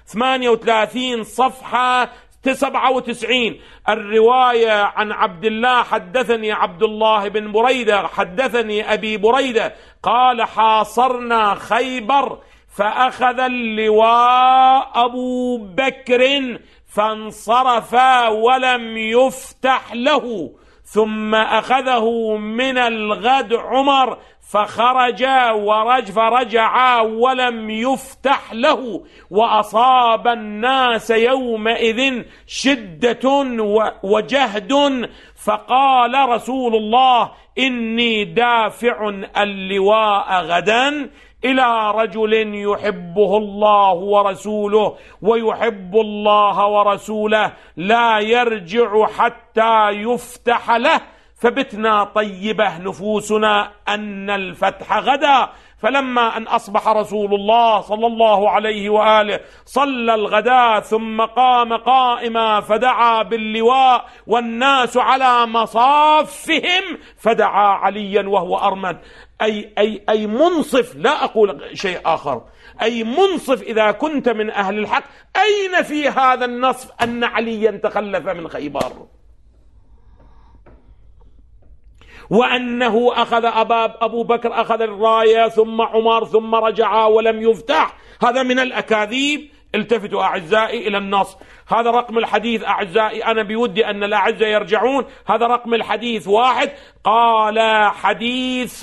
ثمانية وثلاثين صفحة سبعة وتسعين. الرواية عن عبد الله: حدثني عبد الله بن بريدة حدثني أبي بريدة قال: حاصرنا خيبر فأخذ اللواء أبو بكر فانصرف ولم يفتح له، ثم أخذه من الغد عمر فخرج ورج فرجع ولم يفتح له، وأصاب الناس يومئذ شدة وجهد، فقال رسول الله: إني دافع اللواء غدا إلى رجل يحبه الله ورسوله ويحب الله ورسوله لا يرجع حتى يفتح له. فبتنا طيبة نفوسنا أن الفتح غدا. فلما أن أصبح رسول الله صلى الله عليه وآله صلى الغداء ثم قام قائما فدعا باللواء والناس على مصافهم، فدعا عليا وهو أرمد. أي, أي, أي منصف، لا أقول شيء آخر، أي منصف إذا كنت من أهل الحق. أين في هذا النصف أن عليا تخلف من خيبر، وأنه أخذ أباب أبو بكر أخذ الراية ثم عمر ثم رجع ولم يفتح؟ هذا من الأكاذيب. التفتوا أعزائي إلى النص. هذا رقم الحديث أعزائي، أنا بودي أن الأعزة يرجعون. هذا رقم الحديث واحد. قال: حديث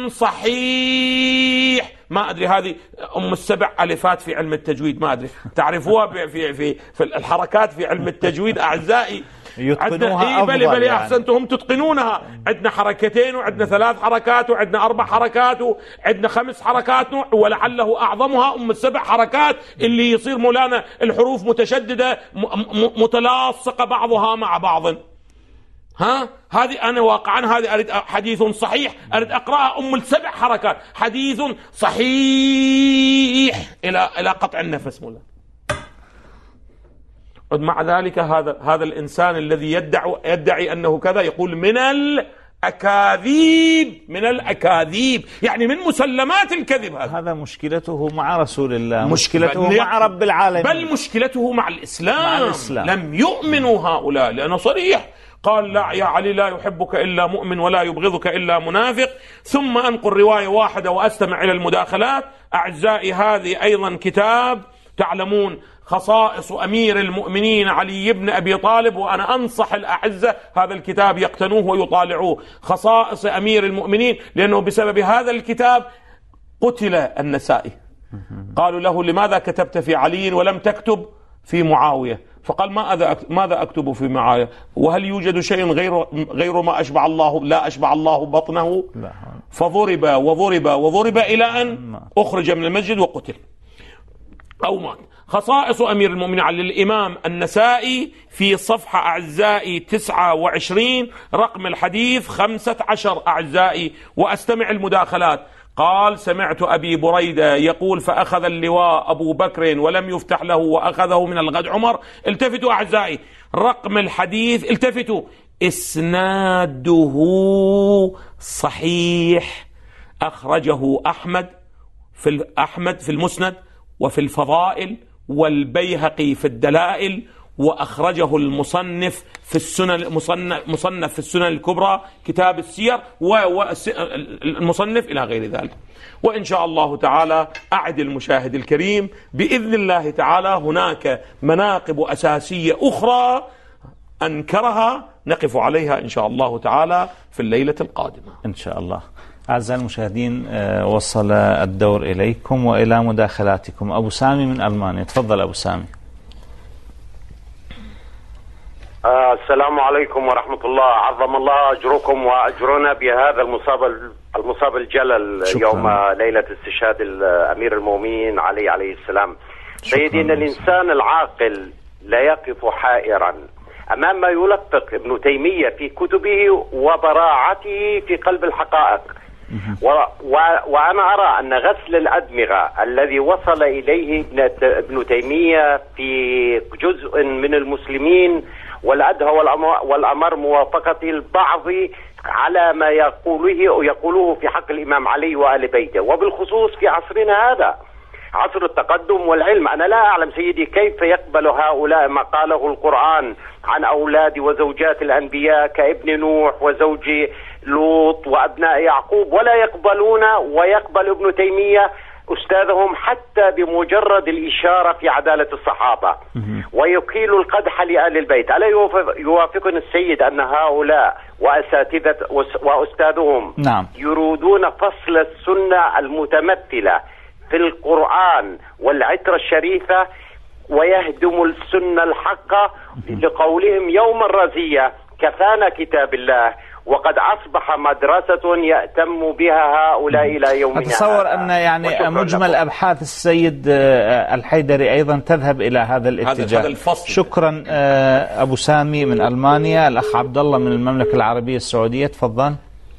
صحيح. ما أدري هذه أم السبع ألفات في علم التجويد، ما أدري تعرفوها في في في الحركات في علم التجويد أعزائي. يتقنوها إيه أفضل. بلي بلي يعني. أحسنتم تتقنونها. عندنا حركتين وعندنا ثلاث حركات وعندنا أربع حركات وعندنا خمس حركات، ولعله أعظمها أم السبع حركات اللي يصير مولانا الحروف متشددة متلاصقة بعضها مع بعض. ها هذه أنا واقعا هذه أريد حديث صحيح، أريد أقرأها أم السبع حركات، حديث صحيح إلى إلى قطع النفس مولانا. مع ذلك هذا هذا الإنسان الذي يدعي يدعي أنه كذا يقول من الأكاذيب، من الأكاذيب، يعني من مسلمات الكذب. هذا هذا مشكلته مع رسول الله، مشكلته مع رب العالمين، بل مشكلته مع الإسلام. مع الإسلام. لم يؤمنوا هؤلاء، لأنه صريح قال: لا يا علي لا يحبك إلا مؤمن ولا يبغضك إلا منافق. ثم أنقل رواية واحدة وأستمع إلى المداخلات. أعزائي هذه أيضا كتاب تعلمون خصائص أمير المؤمنين علي بن أبي طالب، وأنا أنصح الأعزة هذا الكتاب يقتنوه ويطالعوه. خصائص أمير المؤمنين، لأنه بسبب هذا الكتاب قتل النسائي. قالوا له: لماذا كتبت في علي ولم تكتب في معاوية؟ فقال: ماذا أكتب في معاوية؟ وهل يوجد شيء غير غير ما أشبع الله لا أشبع الله بطنه؟ فضرب وضرب وضرب إلى أن أخرج من المسجد وقتل أو مات. خصائص أمير المؤمنين على الإمام النسائي في صفحة أعزائي تسعة وعشرين، رقم الحديث خمسة عشر أعزائي، وأستمع المداخلات. قال: سمعت أبي بريدة يقول: فأخذ اللواء أبو بكر ولم يفتح له وأخذه من الغد عمر. التفتوا أعزائي، رقم الحديث، التفتوا، إسناده صحيح، أخرجه أحمد في أحمد في المسند وفي الفضائل والبيهقي في الدلائل، وأخرجه المصنف في السنن المصنف مصنف في السنن الكبرى كتاب السير والمصنف إلى غير ذلك. وإن شاء الله تعالى أعد المشاهد الكريم بإذن الله تعالى هناك مناقب أساسية أخرى أنكرها نقف عليها إن شاء الله تعالى في الليلة القادمة إن شاء الله. أعزائي المشاهدين، وصل الدور إليكم وإلى مداخلاتكم. أبو سامي من ألمانيا، تفضل أبو سامي. آه السلام عليكم ورحمة الله. عظم الله أجركم وأجرنا بهذا المصاب المصاب الجلل. شكرا. يوم ليلة استشهاد أمير المؤمنين علي عليه السلام. سيدي، إن الإنسان العاقل لا يقف حائرا أمام ما يلقق ابن تيمية في كتبه وبراعته في قلب الحقائق. و و وأنا أرى أن غسل الأدمغة الذي وصل إليه ابن تيمية في جزء من المسلمين والأدهى والأمر موافقة البعض على ما يقوله يقوله في حق الإمام علي وآل بيته، وبالخصوص في عصرنا هذا. عصر التقدم والعلم. أنا لا أعلم سيدي كيف يقبل هؤلاء ما قاله القرآن عن أولاد وزوجات الأنبياء كابن نوح وزوج لوط وأبناء يعقوب، ولا يقبلون ويقبل ابن تيمية أستاذهم حتى بمجرد الإشارة في عدالة الصحابة ويكيل القدح لآل البيت. ألا يوافقني السيد أن هؤلاء وأساتذة وأستاذهم نعم. يريدون فصل السنة المتمثلة في القرآن والعترة الشريفة ويهدم السنة الحقة لقولهم يوم الرزية كفانا كتاب الله، وقد أصبح مدرسة يأتم بها هؤلاء إلى يومنا. أتصور أن يعني مجمل أبحاث السيد الحيدري أيضا تذهب إلى هذا الاتجاه. هذا الفصل. شكرا أبو سامي من ألمانيا. الأخ عبد الله من المملكة العربية السعودية، تفضل.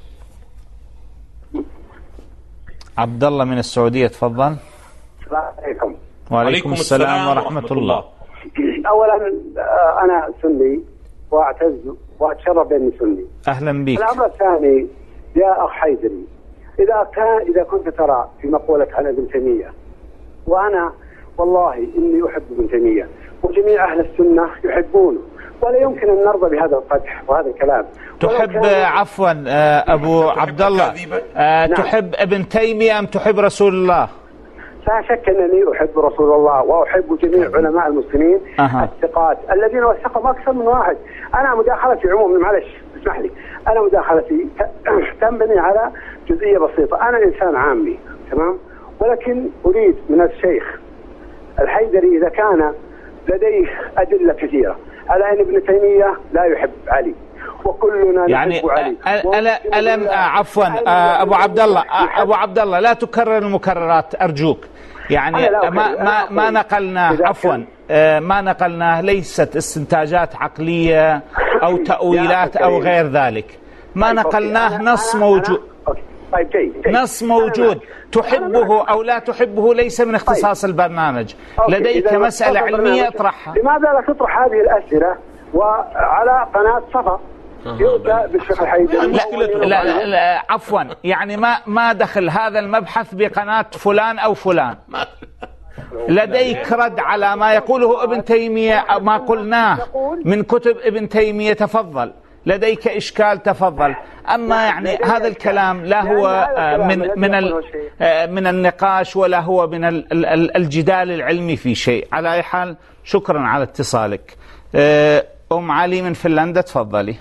عبد الله من السعودية، تفضل. السلام عليكم. وعليكم السلام ورحمة الله. أولا أنا سني وأعتز وأتشرف بأني سني. أهلا بك. الأمر الثاني يا أخ حيدري، إذا كان إذا كنت ترى في مقولة عن ابن تيمية، وأنا والله إني أحب ابن تيمية وجميع أهل السنة يحبونه، ولا يمكن أن نرضى بهذا القدح وهذا الكلام. تحب عفوا أبو عبد الله تحب ابن تيمية أم تحب رسول الله؟ لا شك أنني أحب رسول الله وأحب جميع علماء المسلمين أه. الثقات الذين وثقهم أكثر من واحد. أنا مداخلتي عموما، معلش اسمح لي، أنا مداخلتي تنبني على جزئية بسيطة. أنا إنسان عامي تمام، ولكن أريد من الشيخ الحيدري إذا كان لديه أدلة كثيرة على أن ابن تيمية لا يحب علي وكلنا يعني نحب علي. ألا ألم عفوا أبو عبد الله أبو عبد الله لا تكرر المكررات أرجوك. يعني ما ما ما نقلناه عفوا ما نقلناه ليست استنتاجات عقلية أو تأويلات أو غير ذلك. ما نقلناه نص موجود. طيب جيد. نص موجود، تحبه أو لا تحبه ليس من اختصاص البرنامج. لديك مسألة علمية اطرحها. لماذا لا تطرح هذه الأسئلة وعلى قناة صفا يؤتى بالشيخ الحيدري؟ لا, لا, لا عفوا، يعني ما ما دخل هذا المبحث بقناة فلان أو فلان. لديك رد على ما يقوله ابن تيمية أو ما قلناه من كتب ابن تيمية، تفضل. لديك إشكال، تفضل. أما يعني هذا الكلام لا هو من من من النقاش ولا هو من الجدال العلمي في شيء. على أي حال شكرا على اتصالك. أم علي من فنلندا، تفضلي.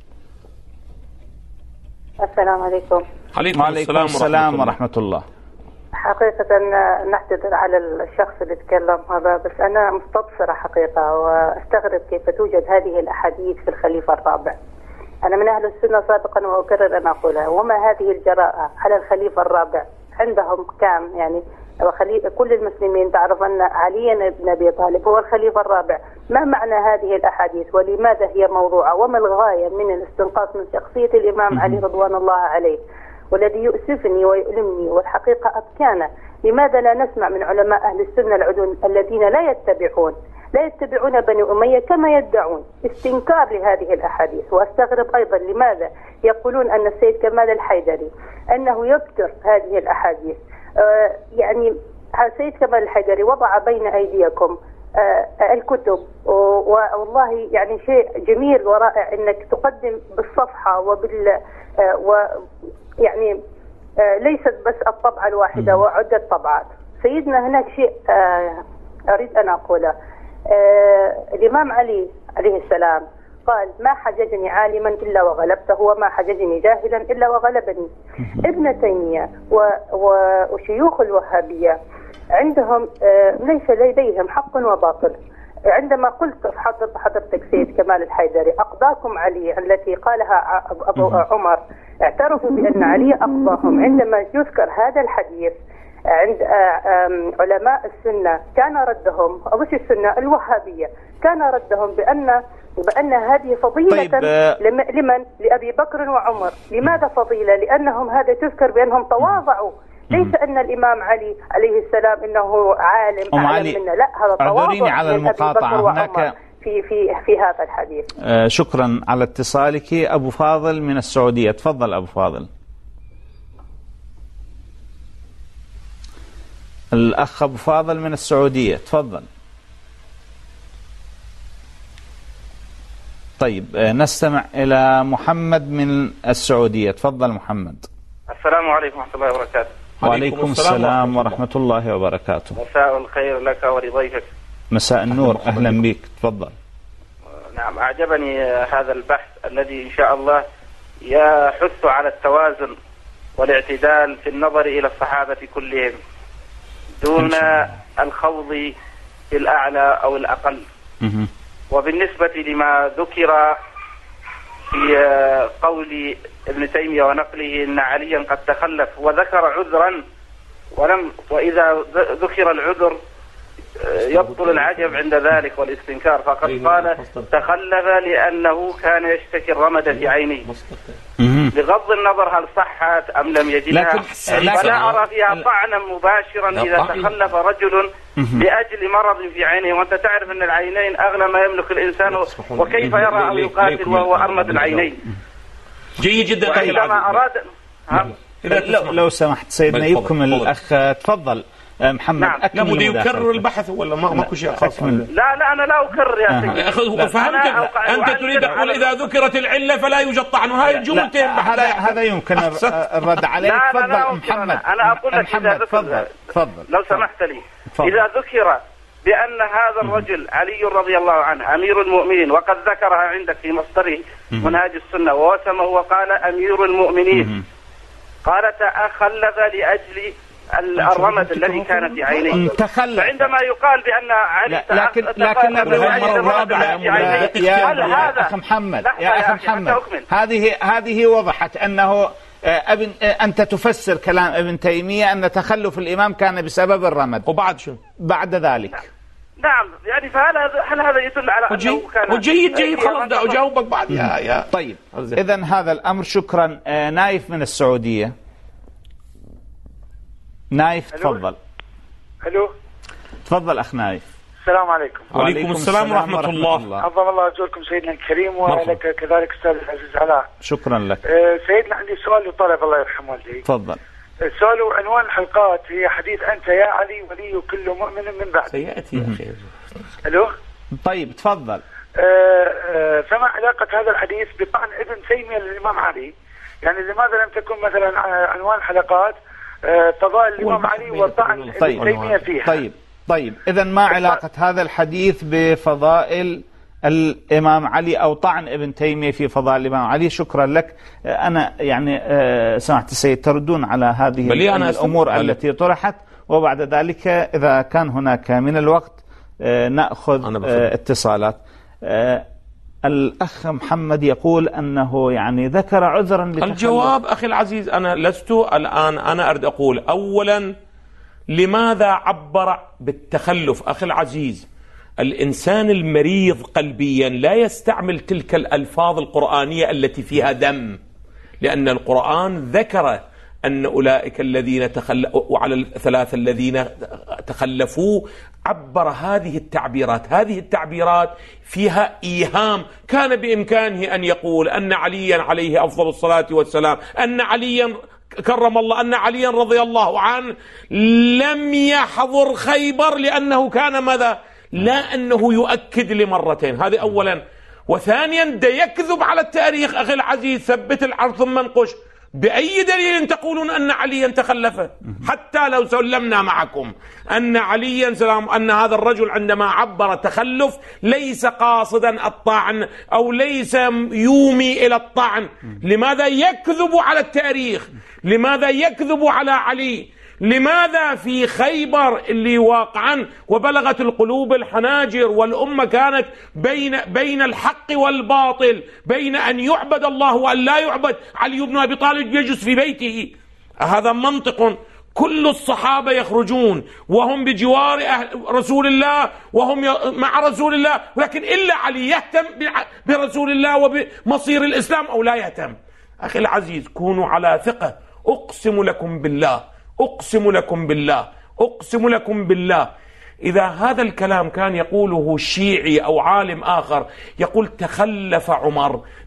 السلام عليكم. عليكم السلام, السلام ورحمة الله. حقيقة نعتذر على الشخص اللي تكلم هذا، بس أنا مستبصرة حقيقة واستغرب كيف توجد هذه الأحاديث في الخليفة الرابع. أنا من أهل السنة سابقا وأكرر أن أقولها، وما هذه الجراءة على الخليفة الرابع؟ عندهم كان يعني كل المسلمين تعرف أن علي بن أبي طالب هو الخليفة الرابع. ما معنى هذه الأحاديث ولماذا هي موضوعة؟ وما الغاية من الاستنقاص من شخصية الإمام علي رضوان الله عليه؟ والذي يؤسفني ويؤلمني والحقيقة أبكانا، لماذا لا نسمع من علماء أهل السنة العدول الذين لا يتبعون لا يتبعون بني أمية كما يدعون استنكار لهذه الأحاديث؟ وأستغرب أيضا لماذا يقولون أن السيد كمال الحيدري أنه يبتر هذه الأحاديث. آه يعني السيد كمال الحيدري وضع بين أيديكم آه الكتب، والله يعني شيء جميل ورائع أنك تقدم بالصفحة وبال آه و يعني آه ليست بس الطبعة الواحدة وعدة طبعات. سيدنا هناك شيء آه أريد أن أقوله. آه الإمام علي عليه السلام قال: ما حججني عالما إلا وغلبته، وما حججني جاهلا إلا وغلبني. ابن تيمية وشيوخ الوهابية عندهم آه ليس لديهم حق وباطل. عندما قلت حضرت حضرتك سيد كمال الحيدري أقضاكم علي التي قالها أبو عمر، اعترفوا بأن علي أقضاهم. عندما يذكر هذا الحديث عند علماء السنة كان ردهم، أو مش السنة الوهابية، كان ردهم بأن بأن هذه فضيلة. طيب لمن؟ لأبي بكر وعمر. لماذا فضيلة؟ لأنهم هذا تذكر بأنهم تواضعوا. ليس أن الإمام علي عليه السلام إنه عالم أعلم منا، لا، هذا تواضع على المقاطعة هناك في في في هذا الحديث. آه شكرا على اتصالك. أبو فاضل من السعودية، تفضل أبو فاضل. الأخ أبو فاضل من السعودية، تفضل. طيب نستمع إلى محمد من السعودية، تفضل محمد. السلام عليكم ورحمة الله وبركاته. وعليكم السلام ورحمة الله وبركاته. مساء الخير لك ولضيفك. مساء النور، أهلا بك، تفضل. نعم، أعجبني هذا البحث الذي إن شاء الله يحث على التوازن والاعتدال في النظر إلى الصحابة كلهم دون الخوض في الأعلى أو الأقل. وبالنسبة لما ذكر في قول ابن تيمية ونقله أن عليا قد تخلف وذكر عذرا، ولم وإذا ذكر العذر يبطل العجب عند ذلك والاستنكار، فقد قال تخلف لأنه كان يشتكي الرمد في عينه. بغض النظر هل صحت أم لم يجدها، فلا أرى فيها طعنا مباشرا إذا تخلف رجل لأجل مرض في عينه، وأنت تعرف أن العينين أغلى ما يملك الإنسان، وكيف يرى أو يقاتل وهو أرمد العينين. جيد جدا. عندما أراد لو, لو سمحت سيدنا يكمل الأخ، تفضل محمد. نعم. لا بده يكرر البحث ولا ما ماكو شيء خاص؟ لا لا أنا لا أكرر يا سيدي. فهمت. أنت تريد تقول إذا ذكرت العلة فلا يوجد طعن، هاي الجملتين هذا هذا يمكن الرد عليه. تفضل محمد. أنا أقول لك إذا ذكر، تفضل لو سمحت لي، إذا ذكر بأن هذا الرجل علي رضي الله عنه أمير المؤمنين، وقد ذكرها عندك في مصدره منهاج السنة ووسمه وقال أمير المؤمنين، قال تخلف لأجل الرمد الذي كان في عينيه. فعندما يقال بأن علي لكن لكن يا أخ محمد يا أخ محمد هذه هذه وضحت أنه ابن أنت تفسر كلام ابن تيمية أن تخلف الإمام كان بسبب الرمد، وبعد شو بعد ذلك؟ نعم، يعني فهل هل هذا يدل على أنه كان وجيد جيد خلاص دا أجاوبك بعد يا يا طيب. إذن هذا الأمر. شكرا. نايف من السعودية، نايف تفضل. الو تفضل أخ نايف. السلام عليكم. وعليكم السلام ورحمة الله. عظم الله أجركم سيدنا الكريم، ولك كذلك أستاذ العزيز علاء. شكرا لك. أه سيدنا عندي سؤال وطلب الله يرحم والدي. تفضل. السؤال عنوان الحلقات هي حديث أنت يا علي ولي كل مؤمن من بعد. سيأتي يا أخي. الو طيب تفضل. أه أه فما علاقة هذا الحديث بطعن ابن تيمية للإمام علي؟ يعني لماذا لم تكن مثلا عنوان حلقات فضائل الإمام علي وطعن ابن طيب. تيمية فيها؟ طيب طيب إذا ما علاقة هذا الحديث بفضائل الإمام علي أو طعن ابن تيمية في فضائل الإمام علي؟ شكرا لك. أنا يعني سمعت السيد تردون على هذه الأمور التي طرحت، وبعد ذلك إذا كان هناك من الوقت نأخذ اتصالات. الأخ محمد يقول أنه يعني ذكر عذرا لتخلف. الجواب أخي العزيز، أنا لست الآن أنا أريد أقول أولا لماذا عبر بالتخلف. أخي العزيز، الإنسان المريض قلبيا لا يستعمل تلك الألفاظ القرآنية التي فيها دم، لأن القرآن ذكر أن أولئك الذين تخلفوا وعلى الثلاثة الذين تخلفوا عبر هذه التعبيرات. هذه التعبيرات فيها إيهام. كان بإمكانه أن يقول أن عليا عليه أفضل الصلاة والسلام، أن عليا كرم الله، أن عليا رضي الله عنه لم يحضر خيبر لأنه كان ماذا؟ لا أنه يؤكد لمرتين. هذه أولا. وثانيا ده يكذب على التاريخ. أخي العزيز، ثبت العرض ثم انقش. بأي دليل تقولون أن عليا تخلف؟ حتى لو سلمنا معكم أن عليا سلام أن هذا الرجل عندما عبر تخلف ليس قاصدا الطعن أو ليس يومي إلى الطعن، لماذا يكذب على التاريخ؟ لماذا يكذب على علي؟ لماذا في خيبر اللي واقعا وبلغت القلوب الحناجر والأمة كانت بين بين الحق والباطل، بين أن يعبد الله وأن لا يعبد، علي بن أبي طالب يجلس في بيته؟ هذا منطق. كل الصحابة يخرجون وهم بجوار رسول الله وهم مع رسول الله، ولكن إلا علي يهتم برسول الله وبمصير الإسلام أو لا يهتم. أخي العزيز، كونوا على ثقة. أقسم لكم بالله أقسم لكم بالله أقسم لكم بالله إذا هذا الكلام كان يقوله شيعي أو عالم آخر يقول تخلف عمر،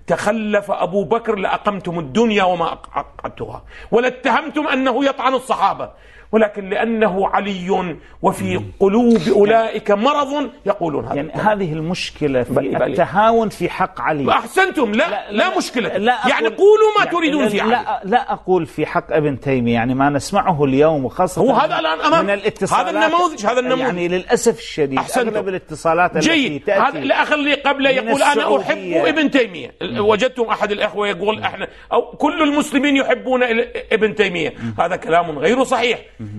تخلف أبو بكر لأقمتم الدنيا وما أقعدتها، ولاتهمتم أنه يطعن الصحابة، ولكن لأنه علي وفي قلوب أولئك مرض يقولون هذا. يعني هذه المشكلة في بالي التهاون في حق علي. أحسنتم، لا لا, لا, لا مشكلة، لا يعني قولوا ما يعني تريدون في علي. لا, لا أقول في حق ابن تيمية، يعني ما نسمعه اليوم وخاصة هو هذا الآن أمام من الاتصالات، هذا النموذج هذا النموذج يعني للأسف الشديد أغلب الاتصالات جيد. التي تأتي هذا الأخ قبل يقول أنا أحب ابن تيمية، وجدتم أحد الأخوة يقول إحنا أو كل المسلمين يحبون ابن تيمية، هذا كلام غير صحيح.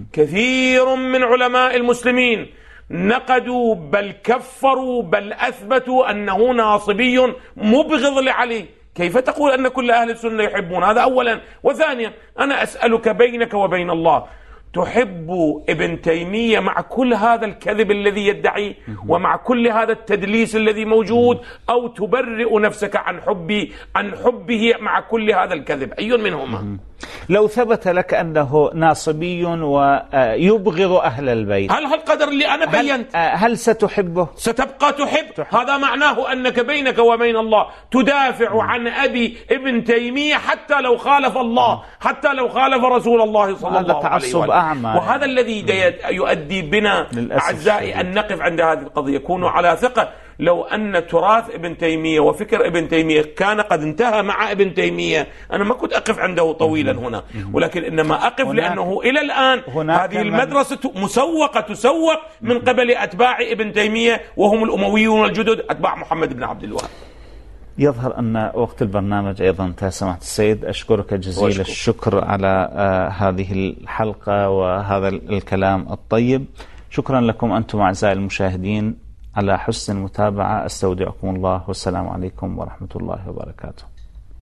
كثير من علماء المسلمين نقدوا بل كفروا بل أثبتوا أنه ناصبي مبغض لعلي. كيف تقول أن كل أهل السنة يحبون؟ هذا أولا. وثانيا أنا أسألك بينك وبين الله، تحب ابن تيمية مع كل هذا الكذب الذي يدعيه ومع كل هذا التدليس الذي موجود، أو تبرئ نفسك عن حبي عن حبه مع كل هذا الكذب؟ أي منهما؟ لو ثبت لك أنه ناصبي ويبغض أهل البيت، هل هالقدر اللي أنا بينت هل, هل ستحبه؟ ستبقى تحب. تحب. هذا معناه أنك بينك وبين الله تدافع عن أبي ابن تيمية حتى لو خالف الله، حتى لو خالف رسول الله صلى الله عليه وسلم. أعمى. وهذا الذي يؤدي بنا أعزائي أن نقف عند هذه القضية. كونوا على ثقة لو أن تراث ابن تيمية وفكر ابن تيمية كان قد انتهى مع ابن تيمية، أنا ما كنت أقف عنده طويلا هنا، ولكن إنما أقف لأنه إلى الآن هذه المدرسة مسوقة تسوق من قبل أتباع ابن تيمية، وهم الأمويون الجدد أتباع محمد بن عبد الوهاب. يظهر أن وقت البرنامج أيضا انتهى سماحة السيد. أشكرك جزيل وشكر. الشكر على آه هذه الحلقة وهذا الكلام الطيب. شكرا لكم أنتم أعزائي المشاهدين على حسن المتابعة. أستودعكم الله والسلام عليكم ورحمة الله وبركاته.